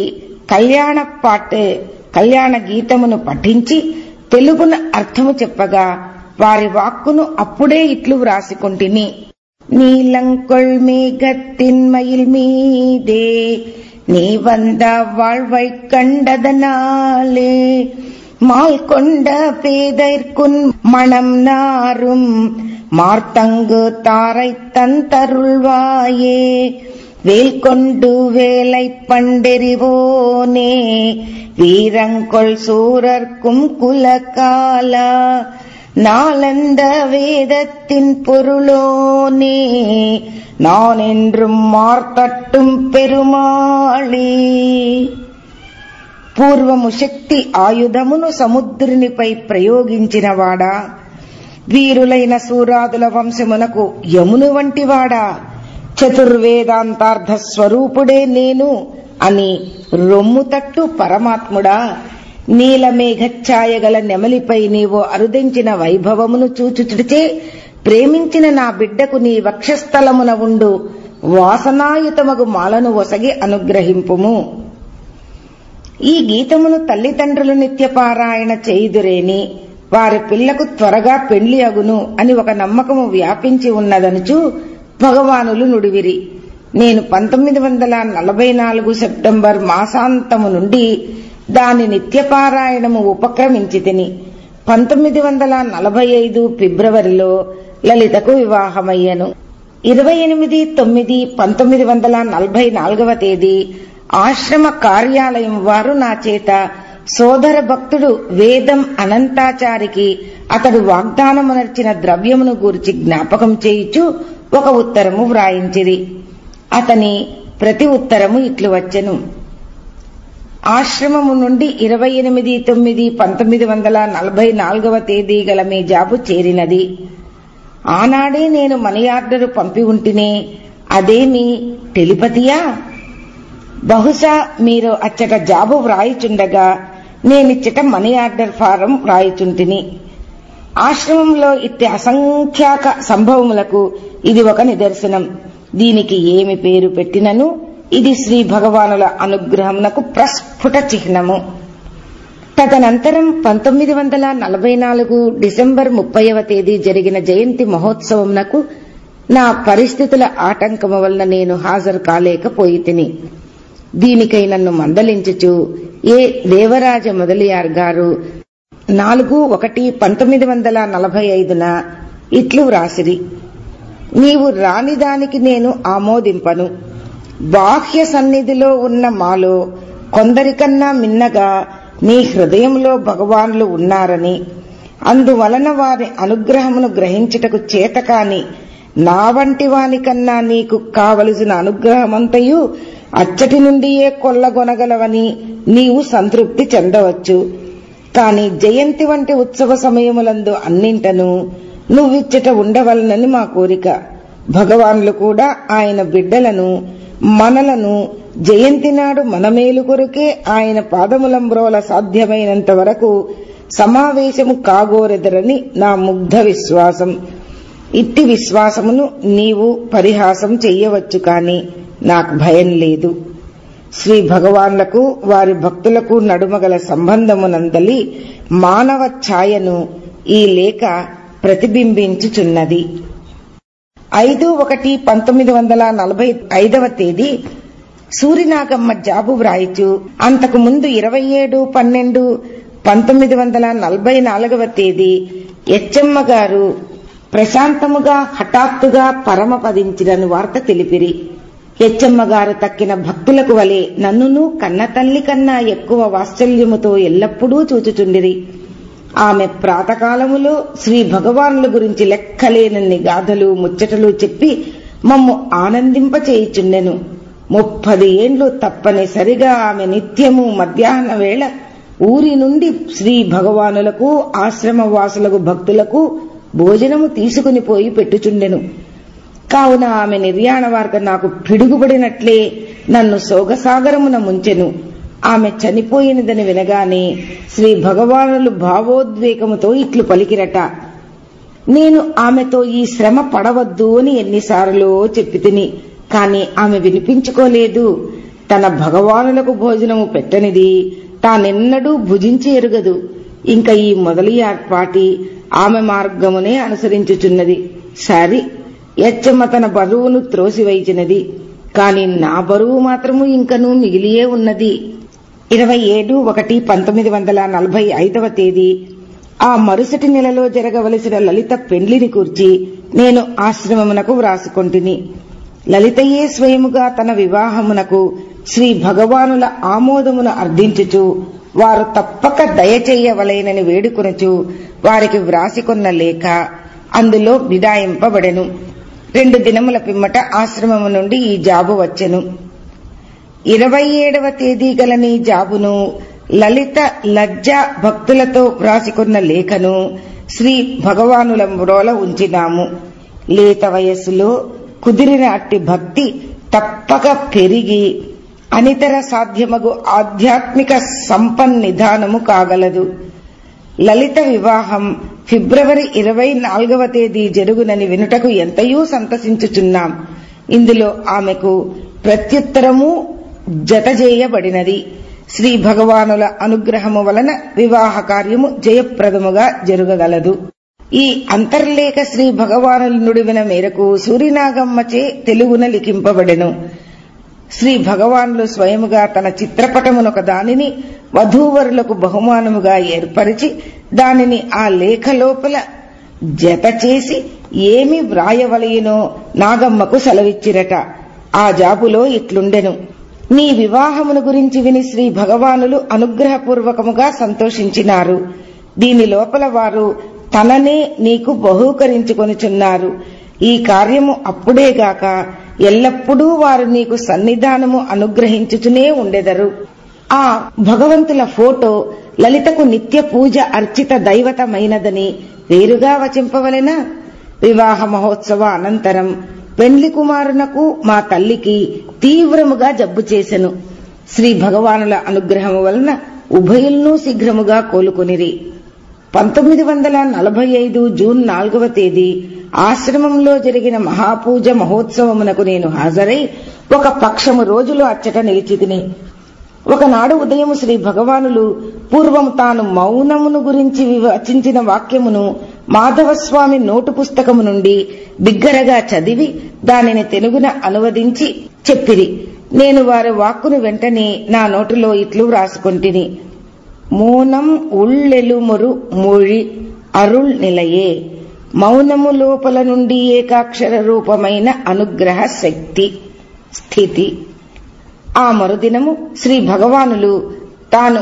కళ్యాణ గీతమును పఠించి తెలుగున అర్థము చెప్పగా వారి వాక్కును అప్పుడే ఇట్లు వ్రాసికొంటిని. நீலங்கொள் மேகத்தின் மயில் மீதே நீ வந்த வாழ்வை கண்டதனாலே மால் கொண்ட பேதற்குன் மனம் நாரும் மார்த்தங்கு தாரை தந்தருள்வாயே வேல் கொண்டு வேலை பண்டெறிவோனே வீரங்கொள் சூரர்க்கும் குலகாலா நாளந்த வேதத்தின் பொருளோனே நான் என்றும் மார்த்தட்டும் பெருமாళీ. పూర్వము శక్తి ఆయుధమును సముద్రునిపై ప్రయోగించినవాడా, వీరులైన సూరాదుల వంశమునకు యమును వంటివాడా, చతుర్వేదాంతార్థ స్వరూపుడే నేను అని రొమ్ముతట్టు పరమాత్ముడా, నీలమేఘఛాయగల నెమలిపై నీవు అరుదించిన వైభవమును చూచుచుడిచే ప్రేమించిన నా బిడ్డకు నీ వక్షస్థలమున ఉండు వాసనాయుతమగు మాలను ఒసగి అనుగ్రహింపుము. ఈ గీతమును తల్లిదండ్రులు నిత్యపారాయణ చేయుదురేని వారి పిల్లకు త్వరగా పెండ్లి అగును అని ఒక నమ్మకము వ్యాపించి ఉన్నదనుచు భగవానులు నుడివిరి. నేను 1944 సెప్టెంబర్ మాసాంతము నుండి దాని నిత్యపారాయణము ఉపక్రమించితిని. 1945 ఫిబ్రవరిలో లలితకు వివాహమయ్యను. 28/9/1944 తేదీ ఆశ్రమ కార్యాలయం వారు నా చేత సోదర భక్తుడు వేదం అనంతాచారికి అతడు వాగ్దానమునర్చిన ద్రవ్యమును గూర్చి జ్ఞాపకం చేయుచు ఒక ఉత్తరము వ్రాయించిరి. అతని ప్రతి ఉత్తరము ఇట్లు వచ్చెను. ఆశ్రమము నుండి 28/9/1944 తేదీ గల మీ జాబు చేరినది. ఆనాడే నేను మనీ ఆర్డరు పంపి ఉంటినే, అదేమి టెలిపతియా? బహుశా మీరు అచ్చట జాబు వ్రాయిచుండగా నేనిచ్చట మనీ ఆర్డర్ ఫారం రాయిచుంటిని. ఆశ్రమంలో ఇట్టి అసంఖ్యాక సంభవములకు ఇది ఒక నిదర్శనం. దీనికి ఏమి పేరు పెట్టినను ఇది శ్రీ భగవానుల అనుగ్రహమునకు ప్రస్ఫుట చిహ్నము. తదనంతరం 1944 డిసెంబర్ 30వ తేదీ జరిగిన జయంతి మహోత్సవమునకు నా పరిస్థితుల ఆటంకము వలన నేను హాజరు కాలేకపోయితిని. దీనికై నన్ను మందలించుచు ఏ దేవరాజ మొదలియార్ గారు 4/1/1945 ఇట్లు వ్రాసిరి: నీవు రానిదానికి నేను ఆమోదింపను. బాహ్య సన్నిధిలో ఉన్న మాలో కొందరికన్నా మిన్నగా నీ హృదయంలో భగవానులు ఉన్నారని, అందువలన వారి అనుగ్రహమును గ్రహించుటకు చేతకాని నా వంటి వానికన్నా నీకు కావలసిన అనుగ్రహమంతయు అచ్చటి నుండియే కొల్లగొనగలవని నీవు సంతృప్తి చెందవచ్చు. కాని జయంతి వంటి ఉత్సవ సమయములందు అన్నింటను నువ్విచ్చట ఉండవలనని మా కోరిక. భగవానులు కూడా ఆయన బిడ్డలను మనలను జయంతి నాడు మన మేలు కొరకే ఆయన పాదములంబ్రోల సాధ్యమైనంత వరకు సమావేశము కాగోరెదరని నా ముగ్ధ విశ్వాసం. ఇట్టి విశ్వాసమును నీవు పరిహాసం చెయ్యవచ్చు, కాని నాకు భయం లేదు. శ్రీ భగవాన్లకు వారి భక్తులకు నడుమగల సంబంధమునందలి మానవ ఛాయను ఈ లేఖ ప్రతిబింబించుచున్నది. 5/1/1945 తేదీ సూరినాగమ్మ జాబు వ్రాయిచు అంతకు ముందు 27/12/1944 తేదీ ఎచ్చమ్మ గారు ప్రశాంతముగా హఠాత్తుగా పరమపదించిరని వార్త తెలిపిరి. ఎచ్చమ్మ గారు తక్కిన భక్తులకు వలె నన్నును కన్న తల్లి కన్నా ఎక్కువ వాత్సల్యముతో ఎల్లప్పుడూ చూచుచుండిరి. ఆమె ప్రాతకాలములో శ్రీ భగవానుల గురించి లెక్కలేనన్ని గాథలు ముచ్చటలు చెప్పి మమ్ము ఆనందింపచేయుచుండెను. 30 ఏండ్లు తప్పనిసరిగా ఆమె నిత్యము మధ్యాహ్న వేళ ఊరి నుండి శ్రీ భగవానులకు ఆశ్రమవాసులకు భక్తులకు భోజనము తీసుకుని పోయి పెట్టుచుండెను. కావున ఆమె నిర్యాణ వార్త నాకు పిడుగుబడినట్లే నన్ను సోగసాగరమున ముంచెను. ఆమె చనిపోయినదని వినగానే శ్రీ భగవానులు భావోద్వేగముతో ఇట్లు పలికిరట: నేను ఆమెతో ఈ శ్రమ పడవద్దు అని ఎన్నిసార్లు చెప్పితిని, కాని ఆమె వినిపించుకోలేదు. తన భగవానులకు భోజనము పెట్టనిది తానెన్నడూ భుజించి ఎరుగదు. ఇంకా ఈ మొదలియార్పాటి ఆమె మార్గమునే అనుసరించుచున్నది. సరి ఎచ్చమ్మ తన బరువును త్రోసివైచినది, కాని నా బరువు మాత్రము ఇంకనూ మిగిలియే ఉన్నది. 27/1/1945 తేదీ ఆ మరుసటి నెలలో జరగవలసిన లలిత పెండ్లిని కూర్చి నేను ఆశ్రమమునకు వ్రాసుకొంటిని. లలితయే స్వయముగా తన వివాహమునకు శ్రీ భగవానుల ఆమోదమును అర్థించుచు వారు తప్పక దయచేయవలెనని వేడుకొనుచు వారికి వ్రాసికొన్న లేఖ అందులో విడాయింపబడెను. 2 దినముల పిమ్మట ఆశ్రమము నుండి ఈ జాబు వచ్చెను. 27వ తేదీ గలని జాబును, లలిత లజ్జ భక్తులతో వ్రాసికొన్న లేఖను శ్రీ భగవానుల మ్రోల ఉంచినాము. లేత వయస్సులో కుదిరిన అట్టి భక్తి తప్పక పెరిగి అనితర సాధ్యమగు ఆధ్యాత్మిక సంపన్నిధానము కాగలదు. లలిత వివాహం ఫిబ్రవరి 24వ తేదీ జరుగునని వినుటకు ఎంతయూ సంతసించుచున్నాం. ఇందులో ఆమెకు ప్రత్యుత్తరము జతజేయబడినది. శ్రీ భగవానుల అనుగ్రహము వలన వివాహ కార్యము జయప్రదముగా జరగగలదు. ఈ అంతర్లేఖ శ్రీ భగవానుల నుడివిన మేరకు సూరినాగమ్మచే తెలుగున లిఖింపబడెను. శ్రీ భగవానులు స్వయముగా తన చిత్రపటమునొక దానిని వధూవరులకు బహుమానముగా ఏర్పరిచి దానిని ఆ లేఖ లోపల జత చేసి ఏమి వ్రాయవలయనో నాగమ్మకు సెలవిచ్చిరట. ఆ జాబులో ఇట్లుండెను: నీ వివాహమును గురించి విని శ్రీ భగవానులు అనుగ్రహపూర్వకముగా సంతోషించినారు. దీని లోపల వారు తననే నీకు బహూకరించుకొనుచున్నారు. ఈ కార్యము అప్పుడేగాక ఎల్లప్పుడూ వారు నీకు సన్నిధానము అనుగ్రహించుచునే ఉండెదరు. ఆ భగవంతుల ఫోటో లలితకు నిత్య పూజ అర్చిత దైవతమైనదని వేరుగా వచింపవలెనా? వివాహ మహోత్సవ అనంతరం పెండ్లి కుమారునకు మా తల్లికి తీవ్రముగా జబ్బు చేసెను. శ్రీ భగవానుల అనుగ్రహము వలన ఉభయుల్నూ శీఘ్రముగా కోలుకొనిరి. 1945 జూన్ 4వ తేదీ ఆశ్రమంలో జరిగిన మహాపూజ మహోత్సవమునకు నేను హాజరై ఒక పక్షము రోజులు అచ్చట నిలిచితిని. ఒకనాడు ఉదయం శ్రీ భగవానులు పూర్వం తాను మౌనమును గురించి వివచించిన వాక్యమును మాధవస్వామి నోటు పుస్తకము నుండి బిగ్గరగా చదివి దానిని తెలుగున అనువదించి చెప్పిరి. నేను వారి వాక్కును వెంటనే నా నోటులో ఇట్లు వ్రాసుకొంటిని. మౌనం ఉళ్ళెలుమొరు మொழி అరుళ్ నిలయే. మౌనము లోపల నుండి ఏకాక్షర రూపమైన అనుగ్రహ శక్తి స్థితి. ఆ మరుదినము శ్రీ భగవానులు తాను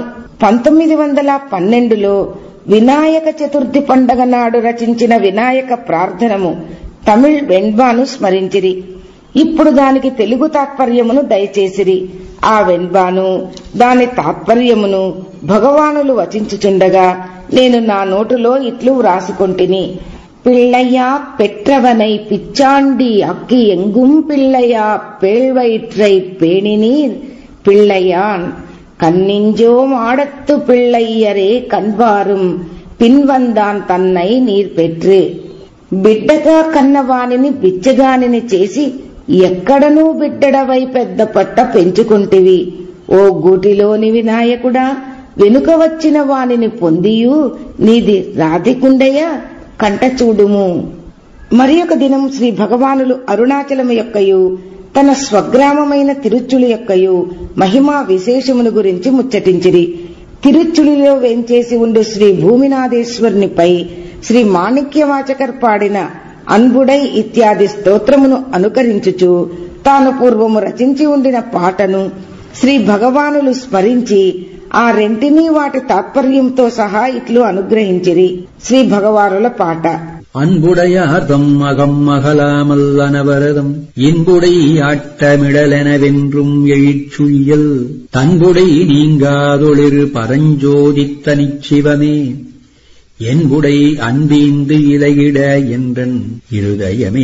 1912లో వినాయక చతుర్థి పండగ నాడు రచించిన వినాయక ప్రార్థనము తమిళ్ వెన్బాను స్మరించిరి. ఇప్పుడు దానికి తెలుగు తాత్పర్యమును దయచేసిరి. ఆ వెన్బాను దాని తాత్పర్యమును భగవానులు వచించుచుండగా నేను నా నోటులో ఇట్లు వ్రాసుకొంటిని. పిళ్ళయ్యా పెట్రవనై పిచ్చాండి అక్కి ఎంగుం పిళ్ళయ్యా పేళ్వయిట్రై పేణినీర్ పిళ్ళయ్యాన్ కన్నింజో మాడత్తు పిళ్ళయ్యరే కన్వారుం పిన్వందాన్ తన్నై నీర్ పెట్రు. బిడ్డగా కన్నవానిని బిచ్చగానిని చేసి ఎక్కడనూ బిడ్డడవై పెద్ద పట్ట పెంచుకుంటివి. ఓ గూటిలోని వినాయకుడా, వెనుక వచ్చిన వానిని పొందియు నీది రాధికుండయ కంట చూడుము. మరి ఒక దినం శ్రీ భగవానులు అరుణాచలము యొక్కయు తన స్వగ్రామమైన తిరుచులి యొక్కయు మహిమా విశేషమును గురించి ముచ్చటించిరి. తిరుచులిలో వేంచేసి ఉండు శ్రీ భూమినాథేశ్వరునిపై శ్రీ మాణిక్యవాచకర్ పాడిన అన్బుడై ఇత్యాది స్తోత్రమును అనుకరించుచు తాను పూర్వము రచించి ఉండిన పాటను శ్రీ భగవానులు స్మరించి ఆ రెంటినీ వాటి తాత్పర్యంతో సహా ఇట్లు అనుగ్రహించిరి. శ్రీ భగవానుల పాట. அன்புடையார்தம் அகம்மகலாமல்லனவரதம் இன்புடை ஆட்டமிடலெனவென்றும் எழிற்சுழியல் தன்புடை நீங்காதொளிரு பரஞ்சோதித்தனிச்சிவமே என்புடை அன்பீந்து இலகிட என்றன் இருதயమే.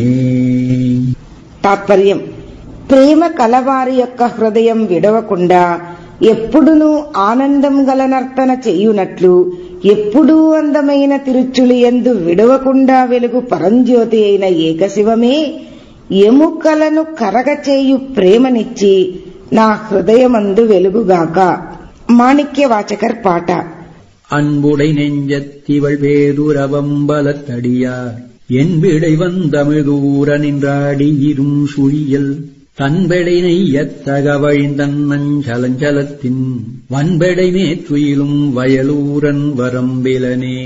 తాత్పర్యం: ప్రేమ కలవారి యొక్క హృదయం విడవకుండా ఎప్పుడునూ ఆనందం గల నర్తన చేయునట్లు ఎప్పుడూ అందమైన తిరుచులి యందు విడవకుండా వెలుగు పరంజ్యోతి అయిన ఏకశివమే ఎముకలను కరగచేయు ప్రేమనిచ్చి నా హృదయమందు వెలుగుగాక. మాణిక్యవాచకర్ పాట. அன்புடை நெஞ்சத்திவள் பேதுரவம்பலத்தடியார் என்பிடை வந்தமிழ்தூர நின்றாடியிரும் சுழியல் தன்பெடை நெய்யத்தகவழிந்தன்னஞ்சலஞ்சலத்தின் வன்பெடை மேற்றுயிலும் వయలూరన్ వరంబిలనే.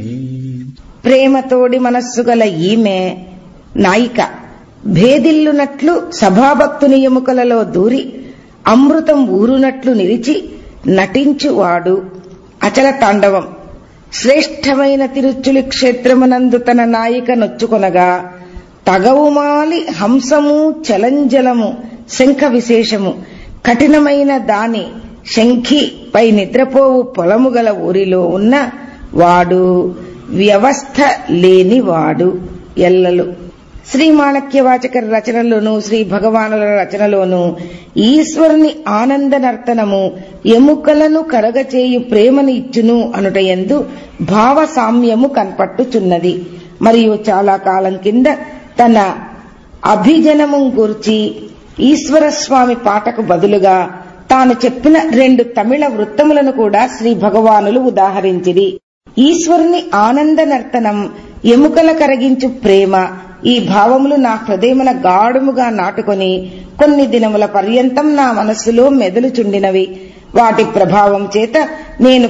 ప్రేమతోడి మనస్సు గల ఈమె నాయిక భేదిల్లునట్లు సభాభక్తుని ఎముకలలో దూరి అమృతం ఊరునట్లు నిలిచి నటించువాడు. అచల తాండవం. శ్రేష్టమైన తిరుచులి క్షేత్రమునందు తన నాయిక నొచ్చుకొనగా తగవుమాలి హంసము చలంజలము శంఖ విశేషము కఠినమైన దాని శంఖి పై నిద్రపోవు పొలము గల ఊరిలో ఉన్న వాడు వ్యవస్థ లేనివాడు ఎల్లలు. శ్రీ మాణిక్యవాచకర్ రచనలోను శ్రీ భగవానుల రచనలోను ఈశ్వరుని ఆనంద నర్తనము ఎముకలను కరగచేయు ప్రేమను ఇచ్చును అనుటయందు భావ సామ్యము కనపట్టుచున్నది. మరియు చాలా కాలం కింద తన అభిజనము గూర్చి ఈశ్వరస్వామి పాటకు బదులుగా తాను చెప్పిన 2 తమిళ వృత్తములను కూడా శ్రీ భగవానులు ఉదాహరించిరి. ఈశ్వరుని ఆనంద నర్తనం, ఎముకల కరగించు ప్రేమ, ఈ భావములు నా హృదయమున గాఢముగా నాటుకొని కొన్ని దినముల పర్యంతం నా మనస్సులో మెదలుచుండినవి. వాటి ప్రభావం చేత నేను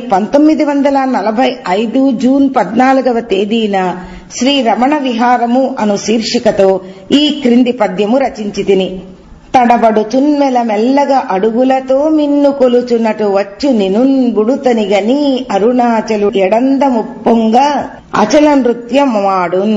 1945 జూన్ 14వ తేదీన శ్రీ రమణ విహారము అను శీర్షికతో ఈ క్రింది పద్యము రచించితిని. తడబడుచున్మెల మెల్లగా అడుగులతో మిన్ను కొలుచున్నటు వచ్చు నినున్ బుడుతనిగని అరుణాచలు ఎడంద ముప్పొంగా అచల నృత్యమాడున్.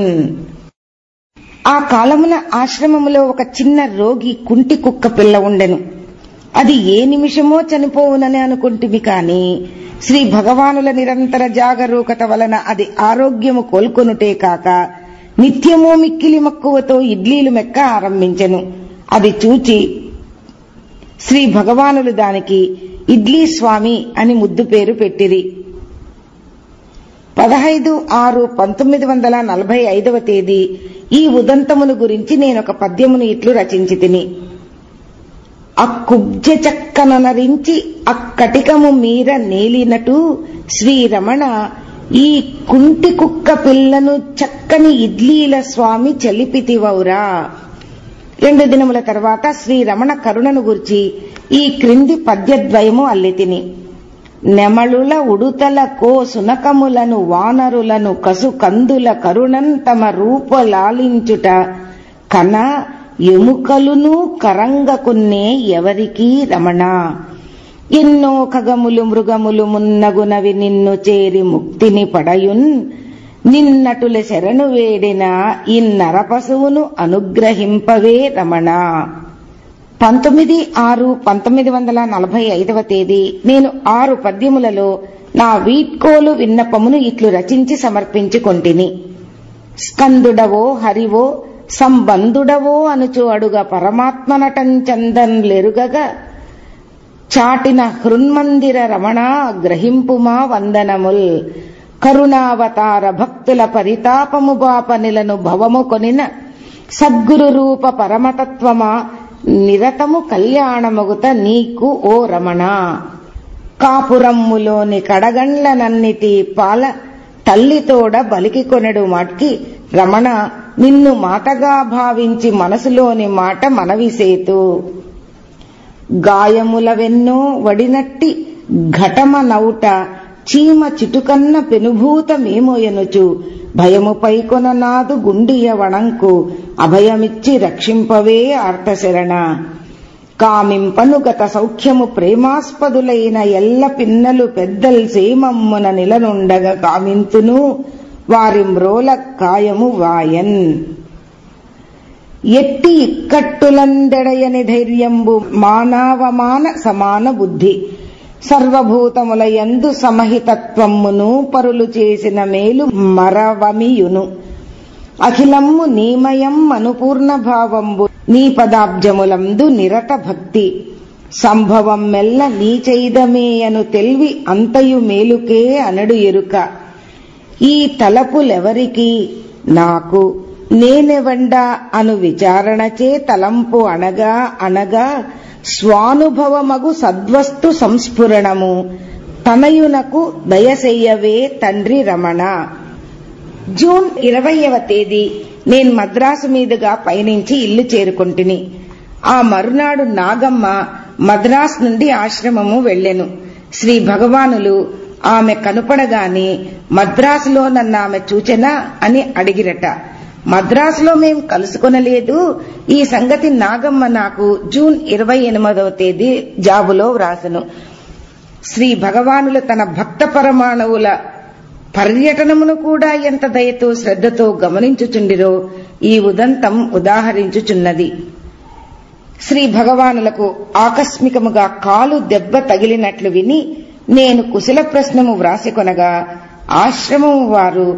ఆ కాలమున ఆశ్రమములో ఒక చిన్న రోగి కుంటి కుక్క పిల్ల ఉండెను. అది ఏ నిమిషమో చనిపోవునని అనుకుంటిమి కాని శ్రీ భగవానుల నిరంతర జాగరూకత వలన అది ఆరోగ్యము కోల్కొనుటే కాక నిత్యమూ మిక్కిలి మక్కువతో ఇడ్లీలు మెక్క ఆరంభించెను. అది చూచి శ్రీ భగవానులు దానికి ఇడ్లీ స్వామి అని ముద్దు పేరు పెట్టిరి. 15/6/1945 తేదీ ఈ ఉదంతమును గురించి నేనొక పద్యమును ఇట్లు రచించి తిని. అక్కుబ్జ చక్కననరించి అక్కటికము మీర నేలినటు శ్రీరమణ ఈ కుంటి కుక్క పిల్లను చక్కని ఇడ్లీల స్వామి చలిపితివౌరా. 2 దినముల తర్వాత శ్రీరమణ కరుణను గురించి ఈ క్రింది పద్యద్వయము అల్లితిని. నెమళుల ఉడుతల కో సునకములను వానరులను కసు కందుల కరుణం తమ రూపలాలించుట కన ఎముకలును కరంగకున్నే ఎవరికీ రమణ. ఎన్నో ఖగములు మృగములు మున్నగునవి నిన్ను చేరి ముక్తిని పడయున్ నిన్నటుల శరణు వేడిన ఈ నరపశువును అనుగ్రహింపవే రమణ. 19/6/1945 తేదీ నేను 6 పద్యములలో నా వీడ్కోలు విన్నపమును ఇట్లు రచించి సమర్పించుకొంటిని. స్కందుడవో హరివో సంబంధుడవో అనుచు అడుగ పరమాత్మనటం చందన్లెరుగగా చాటిన హృన్మందిర రమణ గ్రహింపుమా వందనముల్. కరుణావతార భక్తుల పరితాపము బాపనిలను భవము కొనిన సద్గురు రూప పరమతత్వమా నిరతము కళ్యాణమగుత నీకు ఓ రమణ. కాపురమ్ములోని కడగండ్లనన్నిటి పాల తల్లితోడ బలికి కొనెడు మాట్కి రమణ నిన్ను మాటగా భావించి మనసులోని మాట మనవిసేతు. గాయములవెన్నో వడినట్టి ఘటమ నౌట చీమ చిటుకన్న పెనుభూతమేమోయనుచు భయము పైకొననాదు గుండియ వణంకు అభయమిచ్చి రక్షింపవే ఆర్తశరణ. కామింపను గత సౌఖ్యము ప్రేమాస్పదులైన ఎల్ల పిన్నలు పెద్దల్ సేమమ్మున నిలనుండగా కామింతును వారి మ్రోల కాయము వాయన్. ఎట్టి ఇక్కట్టులందెడయని ధైర్యంబు మానవమాన సమాన బుద్ధి సర్వభూతముల యందు సమహితత్వమును పరులు చేసిన మేలు మరవమియును. అఖిలమ్ము నీమయం అనుపూర్ణ భావంబు నీ పదాబ్జములందు నిరత భక్తి సంభవం మెల్ల నీ చైదమేయను తెల్వి అంతయు మేలుకే అనడు ఎరుక. ఈ తలపులెవరికి నాకు నేనెవండా అను విచారణచే తలంపు అనగా అనగా స్వానుభవమగు సద్వస్తు సంస్ఫురణము తనయునకు దయసెయ్యవే తండ్రి రమణ. జూన్ 20వ తేదీ నేను మద్రాసు మీదుగా పయనించి ఇల్లు చేరుకుంటుని. ఆ మరునాడు నాగమ్మ మద్రాసు నుండి ఆశ్రమము వెళ్లెను. శ్రీ భగవానులు ఆమె కనుపడగానే మద్రాసులో నన్నామె చూచెనా అని అడిగిరట. మద్రాసులో మేం కలుసుకొనలేదు. ఈ సంగతి నాగమ్మ నాకు జూన్ 28వ తేదీ జాబులో వ్రాసెను. శ్రీ భగవానులు తన భక్త పరమాణువుల పర్యటనమును కూడా ఎంత దయతో శ్రద్ధతో గమనించుచుండిరో ఈ ఉదంతం ఉదాహరించుచున్నది. శ్రీ భగవానులకు ఆకస్మికముగా కాలు దెబ్బ తగిలినట్లు విని నేను కుశల ప్రశ్నము వ్రాసికొనగా ఆశ్రమం వారు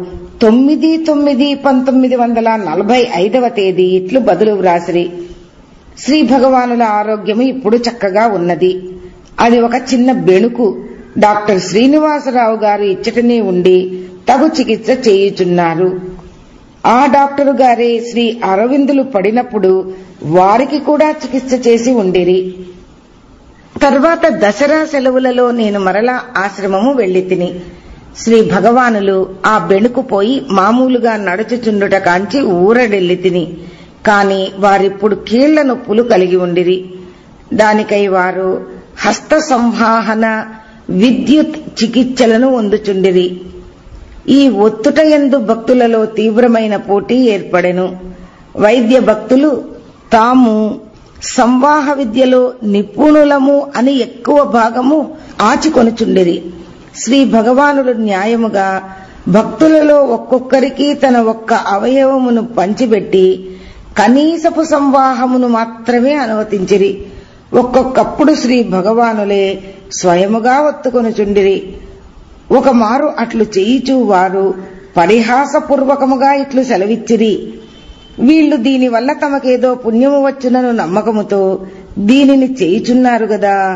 9/9/1945 తేదీ ఇట్లు బదులు వ్రాసిరి. శ్రీ భగవానుల ఆరోగ్యము ఇప్పుడు చక్కగా ఉన్నది. అది ఒక చిన్న బెణుకు. డాక్టర్ శ్రీనివాసరావు గారు ఇచ్చటనే ఉండి తగు చికిత్స చేయుచున్నారు. ఆ డాక్టరు గారే శ్రీ అరవిందులు పడినప్పుడు వారికి కూడా చికిత్స చేసి ఉండిరి. తర్వాత దసరా సెలవులలో నేను మరలా ఆశ్రమము వెళ్లి తిని శ్రీ భగవానులు ఆ బెణుకు పోయి మామూలుగా నడుచుచుండుట కాంచి ఊరడెల్లి తిని. కాని వారిప్పుడు కీళ్ల నొప్పులు కలిగి ఉండిరి. దానికై వారు హస్త సంవాహన విద్యుత్ చికిత్సలను పొందుచుండిరి. ఈ ఒత్తుటయందు భక్తులలో తీవ్రమైన పోటీ ఏర్పడెను. వైద్య భక్తులు తాము సంవాహ విద్యలో నిపుణులము అని ఎక్కువ భాగము ఆచికొనుచుండిరి. శ్రీ భగవానుడు న్యాయముగా భక్తులలో ఒక్కొక్కరికి తన ఒక్క అవయవమును పంచిపెట్టి కనీసపు సంవాహమును మాత్రమే అనుమతించిరి. ఒక్కొక్కప్పుడు శ్రీ భగవానులే స్వయముగా ఒత్తుకొనుచుండిరి. ఒక మారు అట్లు చేయిచూ వారు పరిహాసపూర్వకముగా ఇట్లు సెలవిచ్చిరి. వీళ్లు దీనివల్ల తమకేదో పుణ్యము వచ్చునను నమ్మకముతో దీనిని చేయుచున్నారు గదా,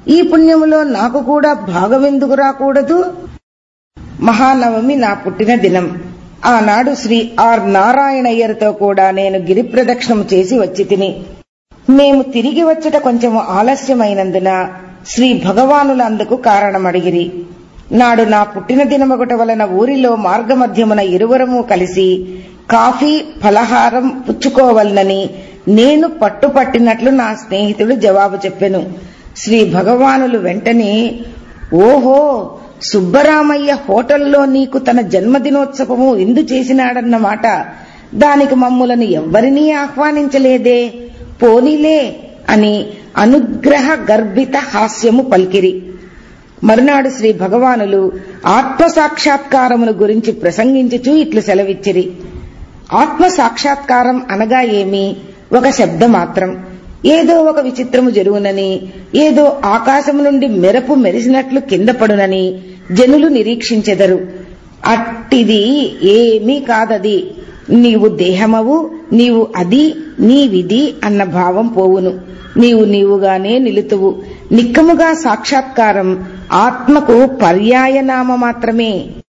ఈ పుణ్యములో నాకు కూడా భాగమెందుకు రాకూడదు? మహానవమి నా పుట్టిన దినం. ఆనాడు శ్రీ ఆర్ నారాయణయ్యర్తో కూడా నేను గిరి ప్రదక్షిణం చేసి వచ్చి తిని, మేము తిరిగి వచ్చట కొంచెము ఆలస్యమైనందున శ్రీ భగవానుల అందుకు కారణమడిగిరి. నాడు నా పుట్టిన దినమొకట వలన ఊరిలో మార్గమధ్యమున ఇరువురము కలిసి కాఫీ ఫలహారం పుచ్చుకోవలనని నేను పట్టుపట్టినట్లు నా స్నేహితుడు జవాబు చెప్పెను. శ్రీ భగవానులు వెంటనే, ఓహో, సుబ్బరామయ్య హోటల్లో నీకు తన జన్మదినోత్సవము ఇందు చేసినాడన్నమాట. దానికి మమ్ములను ఎవ్వరినీ ఆహ్వానించలేదే, పోనీలే అని అనుగ్రహ గర్భిత హాస్యము పలికిరి. మరునాడు శ్రీ భగవానులు ఆత్మసాక్షాత్కారమును గురించి ప్రసంగించుచూ ఇట్లు సెలవిచ్చిరి. ఆత్మసాక్షాత్కారం అనగా ఏమి? ఒక శబ్దమాత్రం. ఏదో ఒక విచిత్రము జరుగునని, ఏదో ఆకాశము నుండి మెరుపు మెరిసినట్లు కింద పడునని జనులు నిరీక్షించెదరు. అట్టిది ఏమీ కాదది. నీవు దేహమవు, నీవు అది, నీవిది అన్న భావం పోవును. నీవు నీవుగానే నిలుతువు. నిక్కముగా సాక్షాత్కారం ఆత్మకు పర్యాయనామ మాత్రమే.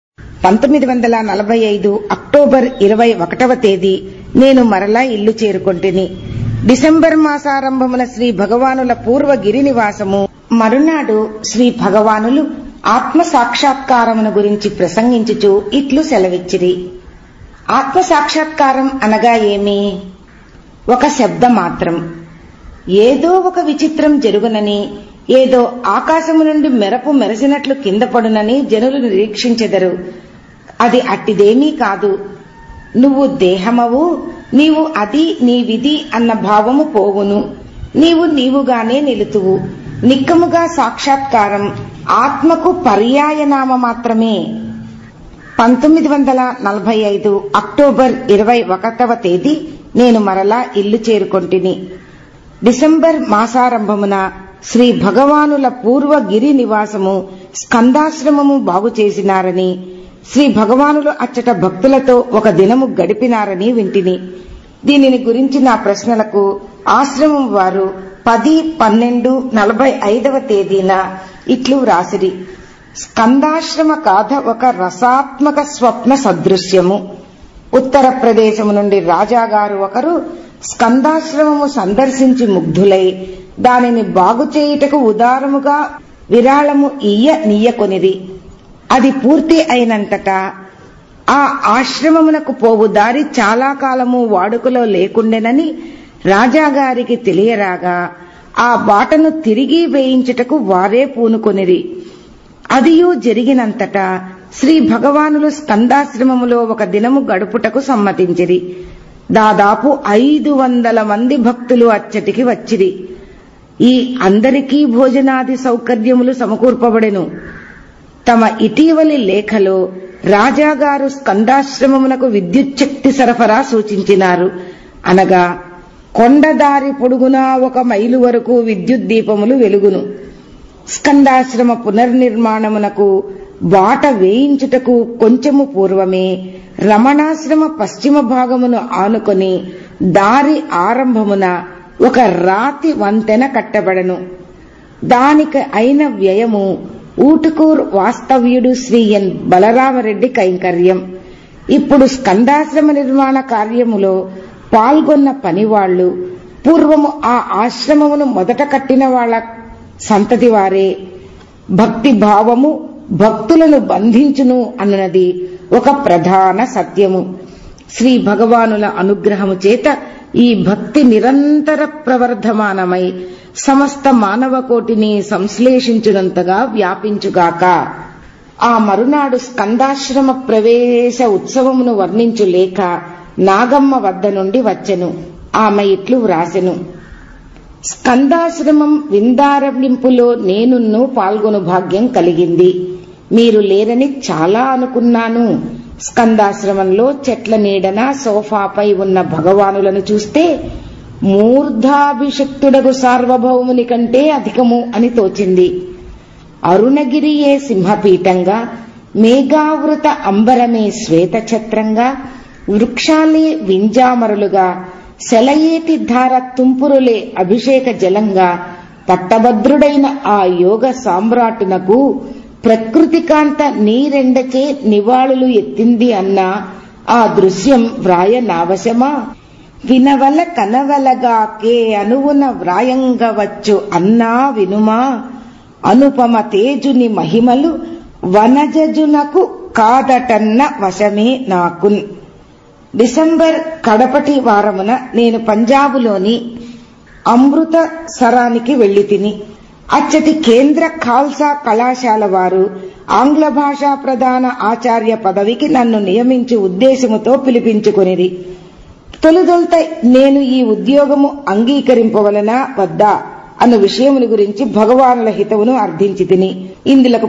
1945 అక్టోబర్ 21వ తేదీ నేను మరలా ఇల్లు చేరుకొంటిని. డిసెంబర్ మాసారంభమున శ్రీ భగవానుల పూర్వ గిరి నివాసము. మరునాడు శ్రీ భగవానులు ఆత్మ సాక్షాత్కారమును గురించి ప్రసంగించుచు ఇట్లు సెలవిచ్చిరి. ఆత్మ సాక్షాత్కారం అనగా ఏమి? ఒక శబ్దమాత్రం. ఏదో ఒక విచిత్రం జరుగునని, ఏదో ఆకాశము నుండి మెరపు మెరిసినట్లు కింద పడునని జనులు నిరీక్షించెదరు. అది అట్టిదేమీ కాదు. నువ్వు దేహమవు, నీవు అది, నీవిది అన్న భావము పోవును. నీవు నీవుగానే నిలుతువు. నిక్కముగా సాక్షాత్కారం ఆత్మకు పర్యాయనామ మాత్రమే. 1945 అక్టోబర్ 21వ తేదీ నేను మరలా ఇల్లు చేరుకొంటిని. డిసెంబర్ మాసారంభమున శ్రీ భగవానుల పూర్వ గిరి నివాసము స్కందాశ్రమము బాగు చేసినారని, శ్రీ భగవానులు అచ్చట భక్తులతో ఒక దినము గడిపినారని వింటిని. దీనిని గురించి నా ప్రశ్నలకు ఆశ్రమం వారు 10/12/45వ తేదీన ఇట్లు వ్రాసిరి. స్కందాశ్రమ గాథ ఒక రసాత్మక స్వప్న సదృశ్యము. ఉత్తరప్రదేశము నుండి రాజాగారు ఒకరు స్కందాశ్రమము సందర్శించి ముగ్ధులై దానిని బాగు చేయుటకు ఉదారముగా విరాళము నీయకొనిది. అది పూర్తి అయినంతట ఆ ఆశ్రమమునకు పోవు దారి చాలా కాలము వాడుకలో లేకుండెనని రాజాగారికి తెలియరాగా ఆ బాటను తిరిగి వేయించుటకు వారే పూనుకొనిరి. అదియూ జరిగినంతట శ్రీ భగవానులు స్కందాశ్రమములో ఒక దినము గడుపుటకు సమ్మతించిరి. దాదాపు 500 మంది భక్తులు అచ్చటికి వచ్చిరి. ఈ అందరికీ భోజనాది సౌకర్యములు సమకూర్పబడెను. తమ ఇటీవలి లేఖలో రాజాగారు స్కందాశ్రమమునకు విద్యుచ్ఛక్తి సరఫరా సూచించినారు. అనగా కొండదారి పొడుగునా 1 మైలు వరకు విద్యుత్ దీపములు వెలుగును. స్కందాశ్రమ పునర్నిర్మాణమునకు బాట వేయించుటకు కొంచెము పూర్వమే రమణాశ్రమ పశ్చిమ భాగమును ఆనుకొని దారి ఆరంభమున ఒక రాతి వంతెన కట్టబడను. దానికి అయిన వ్యయము ఊటుకూరు వాస్తవ్యుడు శ్రీ ఎన్ బలరామరెడ్డి కైంకర్యం. ఇప్పుడు స్కందాశ్రమ నిర్మాణ కార్యములో పాల్గొన్న పనివాళ్లు పూర్వము ఆ ఆశ్రమమును మొదట కట్టిన వాళ్ల సంతతి వారే. భక్తి భావము భక్తులను బంధించును అన్నది ఒక ప్రధాన సత్యము. శ్రీ భగవానుల అనుగ్రహము చేత ఈ భక్తి నిరంతర ప్రవర్ధమానమై సమస్త మానవ కోటిని సంశ్లేషించునంతగా వ్యాపించుగాక. ఆ మరునాడు స్కందాశ్రమ ప్రవేశ ఉత్సవమును వర్ణించు లేఖ నాగమ్మ వద్ద నుండి వచ్చెను. ఆమె ఇట్లు వ్రాసెను. స్కందాశ్రమం విందారంభింపులో నేనున్ను పాల్గొను భాగ్యం కలిగింది. మీరు లేరని చాలా అనుకున్నాను. స్కందాశ్రమంలో చెట్ల నీడన సోఫాపై ఉన్న భగవానులను చూస్తే మూర్ధాభిషక్తుడగు సార్వభౌముని కంటే అధికము అని తోచింది. అరుణగిరియే సింహపీఠంగా, మేఘావృత అంబరమే శ్వేతఛత్రంగా, వృక్షాలే వింజామరులుగా, సెలయేటి ధార తుంపురులే అభిషేక జలంగా పట్టభద్రుడైన ఆ యోగ సామ్రాటునకు ప్రకృతికాంత నీరెండచే నివాళులు ఎత్తింది అన్నా ఆ దృశ్యం వ్రాయ నావశమా? వినవల కనవలగాకే అనువున వ్రాయంగవచ్చు అన్నా వినుమా? అనుపమ తేజుని మహిమలు వనజజునకు కాదటన్న వశమే నాకున్. డిసెంబర్ కడపటి వారమున నేను పంజాబులోని అమృతసరానికి వెళ్లి తిని. అచ్చటి కేంద్ర ఖాల్సా కళాశాల వారు ఆంగ్ల భాషా ప్రధాన ఆచార్య పదవికి నన్ను నియమించు ఉద్దేశముతో పిలిపించుకొనిది. తొలుదొల్త నేను ఈ ఉద్యోగము అంగీకరింపవలనా వద్దా అన్న విషయముల గురించి భగవానుల హితవును అర్థించి తిని. ఇందులకు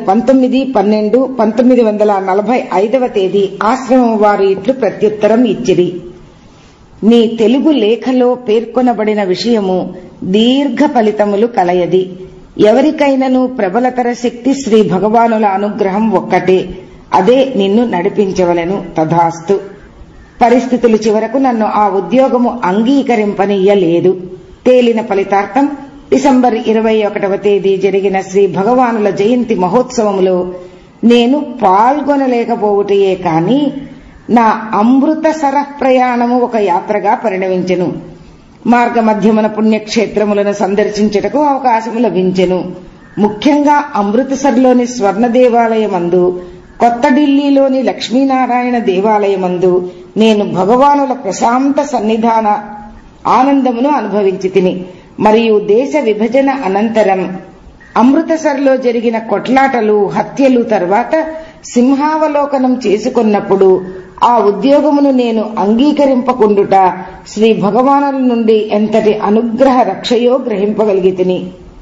19/12/1945 తేదీ ఆశ్రమం వారు ఇట్లు ప్రత్యుత్తరం ఇచ్చిరి. నీ తెలుగు లేఖలో పేర్కొనబడిన విషయము దీర్ఘ ఫలితములు కలయది. ఎవరికైనను ప్రబలతర శక్తి శ్రీ భగవానుల అనుగ్రహం ఒక్కటే. అదే నిన్ను నడిపించవలెను. తథాస్తు. పరిస్థితులు చివరకు నన్ను ఆ ఉద్యోగము అంగీకరింపనీయలేదు. తేలిన ఫలితార్థం డిసెంబర్ 21వ తేదీ జరిగిన శ్రీ భగవానుల జయంతి మహోత్సవములో నేను పాల్గొనలేకపోవుటయే కాని నా అమృతసర ప్రయాణము ఒక యాత్రగా పరిణమించెను. మార్గ మధ్యమున పుణ్యక్షేత్రములను సందర్శించుటకు అవకాశము లభించెను. ముఖ్యంగా అమృతసర్లోని స్వర్ణ దేవాలయమందు, కొత్త ఢిల్లీలోని లక్ష్మీనారాయణ దేవాలయమందు నేను భగవానుల ప్రశాంత సన్నిధాన ఆనందమును అనుభవించి తిని. మరియు దేశ విభజన అనంతరం అమృతసర్లో జరిగిన కొట్లాటలు, హత్యలు తర్వాత సింహావలోకనం చేసుకున్నప్పుడు ఆ ఉద్యోగమును నేను అంగీకరింపకుండుట శ్రీ భగవానుల నుండి ఎంతటి అనుగ్రహ రక్షయో గ్రహింపగలిగి తిని.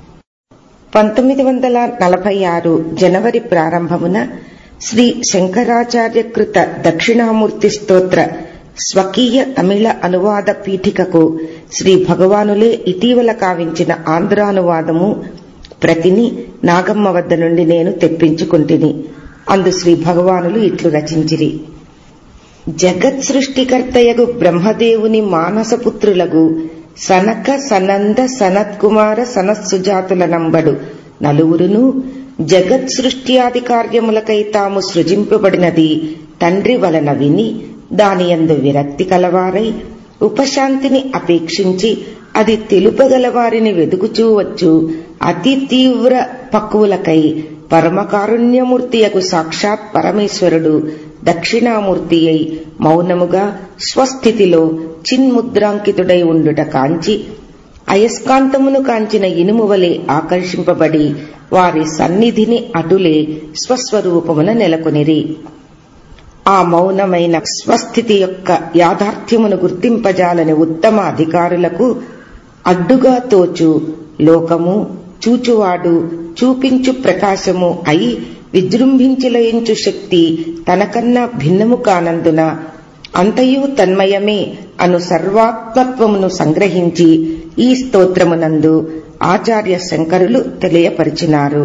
1946 జనవరి ప్రారంభమున శ్రీ శంకరాచార్యకృత దక్షిణామూర్తి స్తోత్ర స్వకీయ తమిళ అనువాద పీఠికకు శ్రీ భగవానులే ఇటీవల కావించిన ఆంధ్రానువాదము ప్రతిని నాగమ్మ వద్ద నుండి నేను తెప్పించుకుంటిని. అందు శ్రీ భగవానులు ఇట్లు రచించిరి. జగత్ సృష్టికర్తయగు బ్రహ్మదేవుని మానసపుత్రులగు సనక సనంద సనత్కుమార సనత్సుజాతుల నంబడు నలుగురును జగత్ సృష్ట్యాది కార్యములకై తాము సృజింపబడినది తండ్రి వలన విని దానియందు విరక్తి కలవారై ఉపశాంతిని అపేక్షించి అది తెలుపగలవారిని వెదుకుచూవచ్చు అతి తీవ్ర పక్కువులకై పరమకారుణ్యమూర్తియకు సాక్షాత్ పరమేశ్వరుడు దక్షిణామూర్తి అయి మౌనముగా స్వస్థితిలో చిన్ముద్రాంకితుడై ఉండుట కాంచి అయస్కాంతమును కాంచిన ఇనుము వలె ఆకర్షింపబడి వారి సన్నిధిని అటులే స్వస్వరూపమున నెలకొనిరి. ఆ మౌనమైన స్వస్థితి యొక్క యాథార్థ్యమును గుర్తింపజాలని ఉత్తమ అధికారులకు అడ్డుగా తోచు లోకము చూచువాడు చూపించు ప్రకాశము అయి విజృంభించిలయించు శక్తి తనకన్నా భిన్నము కానందున అంతయు తన్మయమే అను సర్వాత్మత్వమును సంగ్రహించి ఈ స్తోత్రమునందు ఆచార్య శంకరులు తెలియపరిచినారు.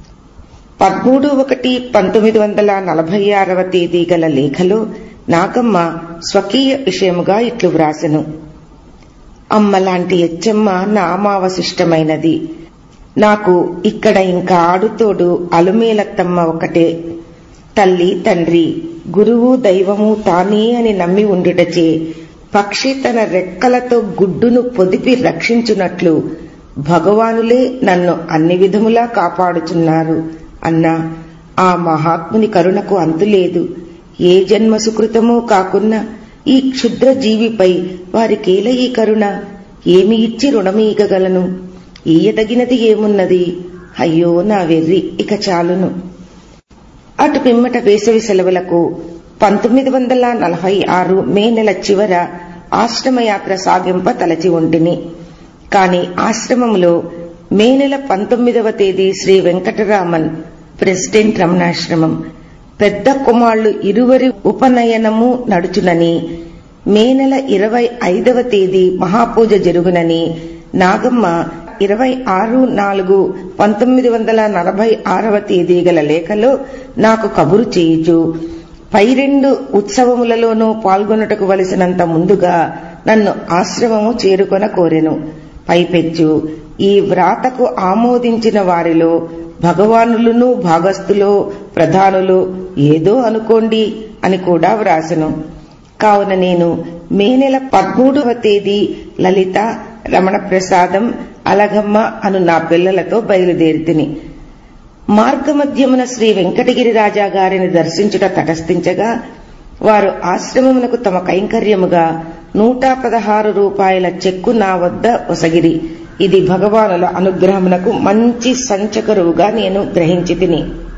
13/1/1946 తేదీ గల లేఖలో నాగమ్మ స్వకీయ విషయముగా ఇట్లు వ్రాసెను. అమ్మలాంటి ఎచ్చమ్మ నామావశిష్టమైనది. నాకు ఇక్కడ ఇంకా ఆడుతోడు అలుమేలత్తమ్మ ఒకటే. తల్లి తండ్రి గురువు దైవము తానే అని నమ్మి ఉండుటచే పక్షి తన రెక్కలతో గుడ్డును పొదిపి రక్షించున్నట్లు భగవానులే నన్ను అన్ని విధములా కాపాడుచున్నారు అన్నా ఆ మహాత్ముని కరుణకు అంతులేదు. ఏ జన్మ సుకృతమో కాకున్నా ఈ క్షుద్ర జీవిపై వారికేల ఈ కరుణ? ఏమి ఇచ్చి రుణమీయగలను? ఈయదగినది ఏమున్నది? అయ్యో నా వెర్రి, ఇక చాలును. అటు పిమ్మట వేసవి సెలవులకు 1946 మే నెల చివర ఆశ్రమయాత్ర సాగింప తలచి ఉంటిని. కాని ఆశ్రమములో మే నెల 19వ తేదీ శ్రీ వెంకటరామన్ ప్రెసిడెంట్ రమణాశ్రమం పెద్ద కుమాళ్లు ఇరువరి ఉపనయనము నడుచునని, మే నెల 25వ తేదీ మహాపూజ జరుగునని నాగమ్మ 26/4/1946 తేదీ గల లేఖలో నాకు కబురు చేయుచు పై 2 ఉత్సవములలోనూ పాల్గొనుటకు వలసినంత ముందుగా నన్ను ఆశ్రమము చేరుకొన కోరెను. పైపెచ్చు ఈ వ్రాతకు ఆమోదించిన వారిలో భగవానులను భాగస్థులో ప్రధానులు ఏదో అనుకోండి అని కూడా వ్రాసెను. కావున నేను మే నెల 13వ తేదీ లలిత, రమణ ప్రసాదం, అలగమ్మ అను నా పిల్లలతో బయలుదేరితిని. మార్గమధ్యమున శ్రీ వెంకటగిరి రాజా గారిని దర్శించుట తటస్థించగా వారు ఆశ్రమమునకు తమ కైంకర్యముగా 116 రూపాయల చెక్కు నా వద్ద ఒసగిరి. ఇది భగవానుల అనుగ్రహమునకు మంచి సంచకరువుగా నేను గ్రహించి తిని.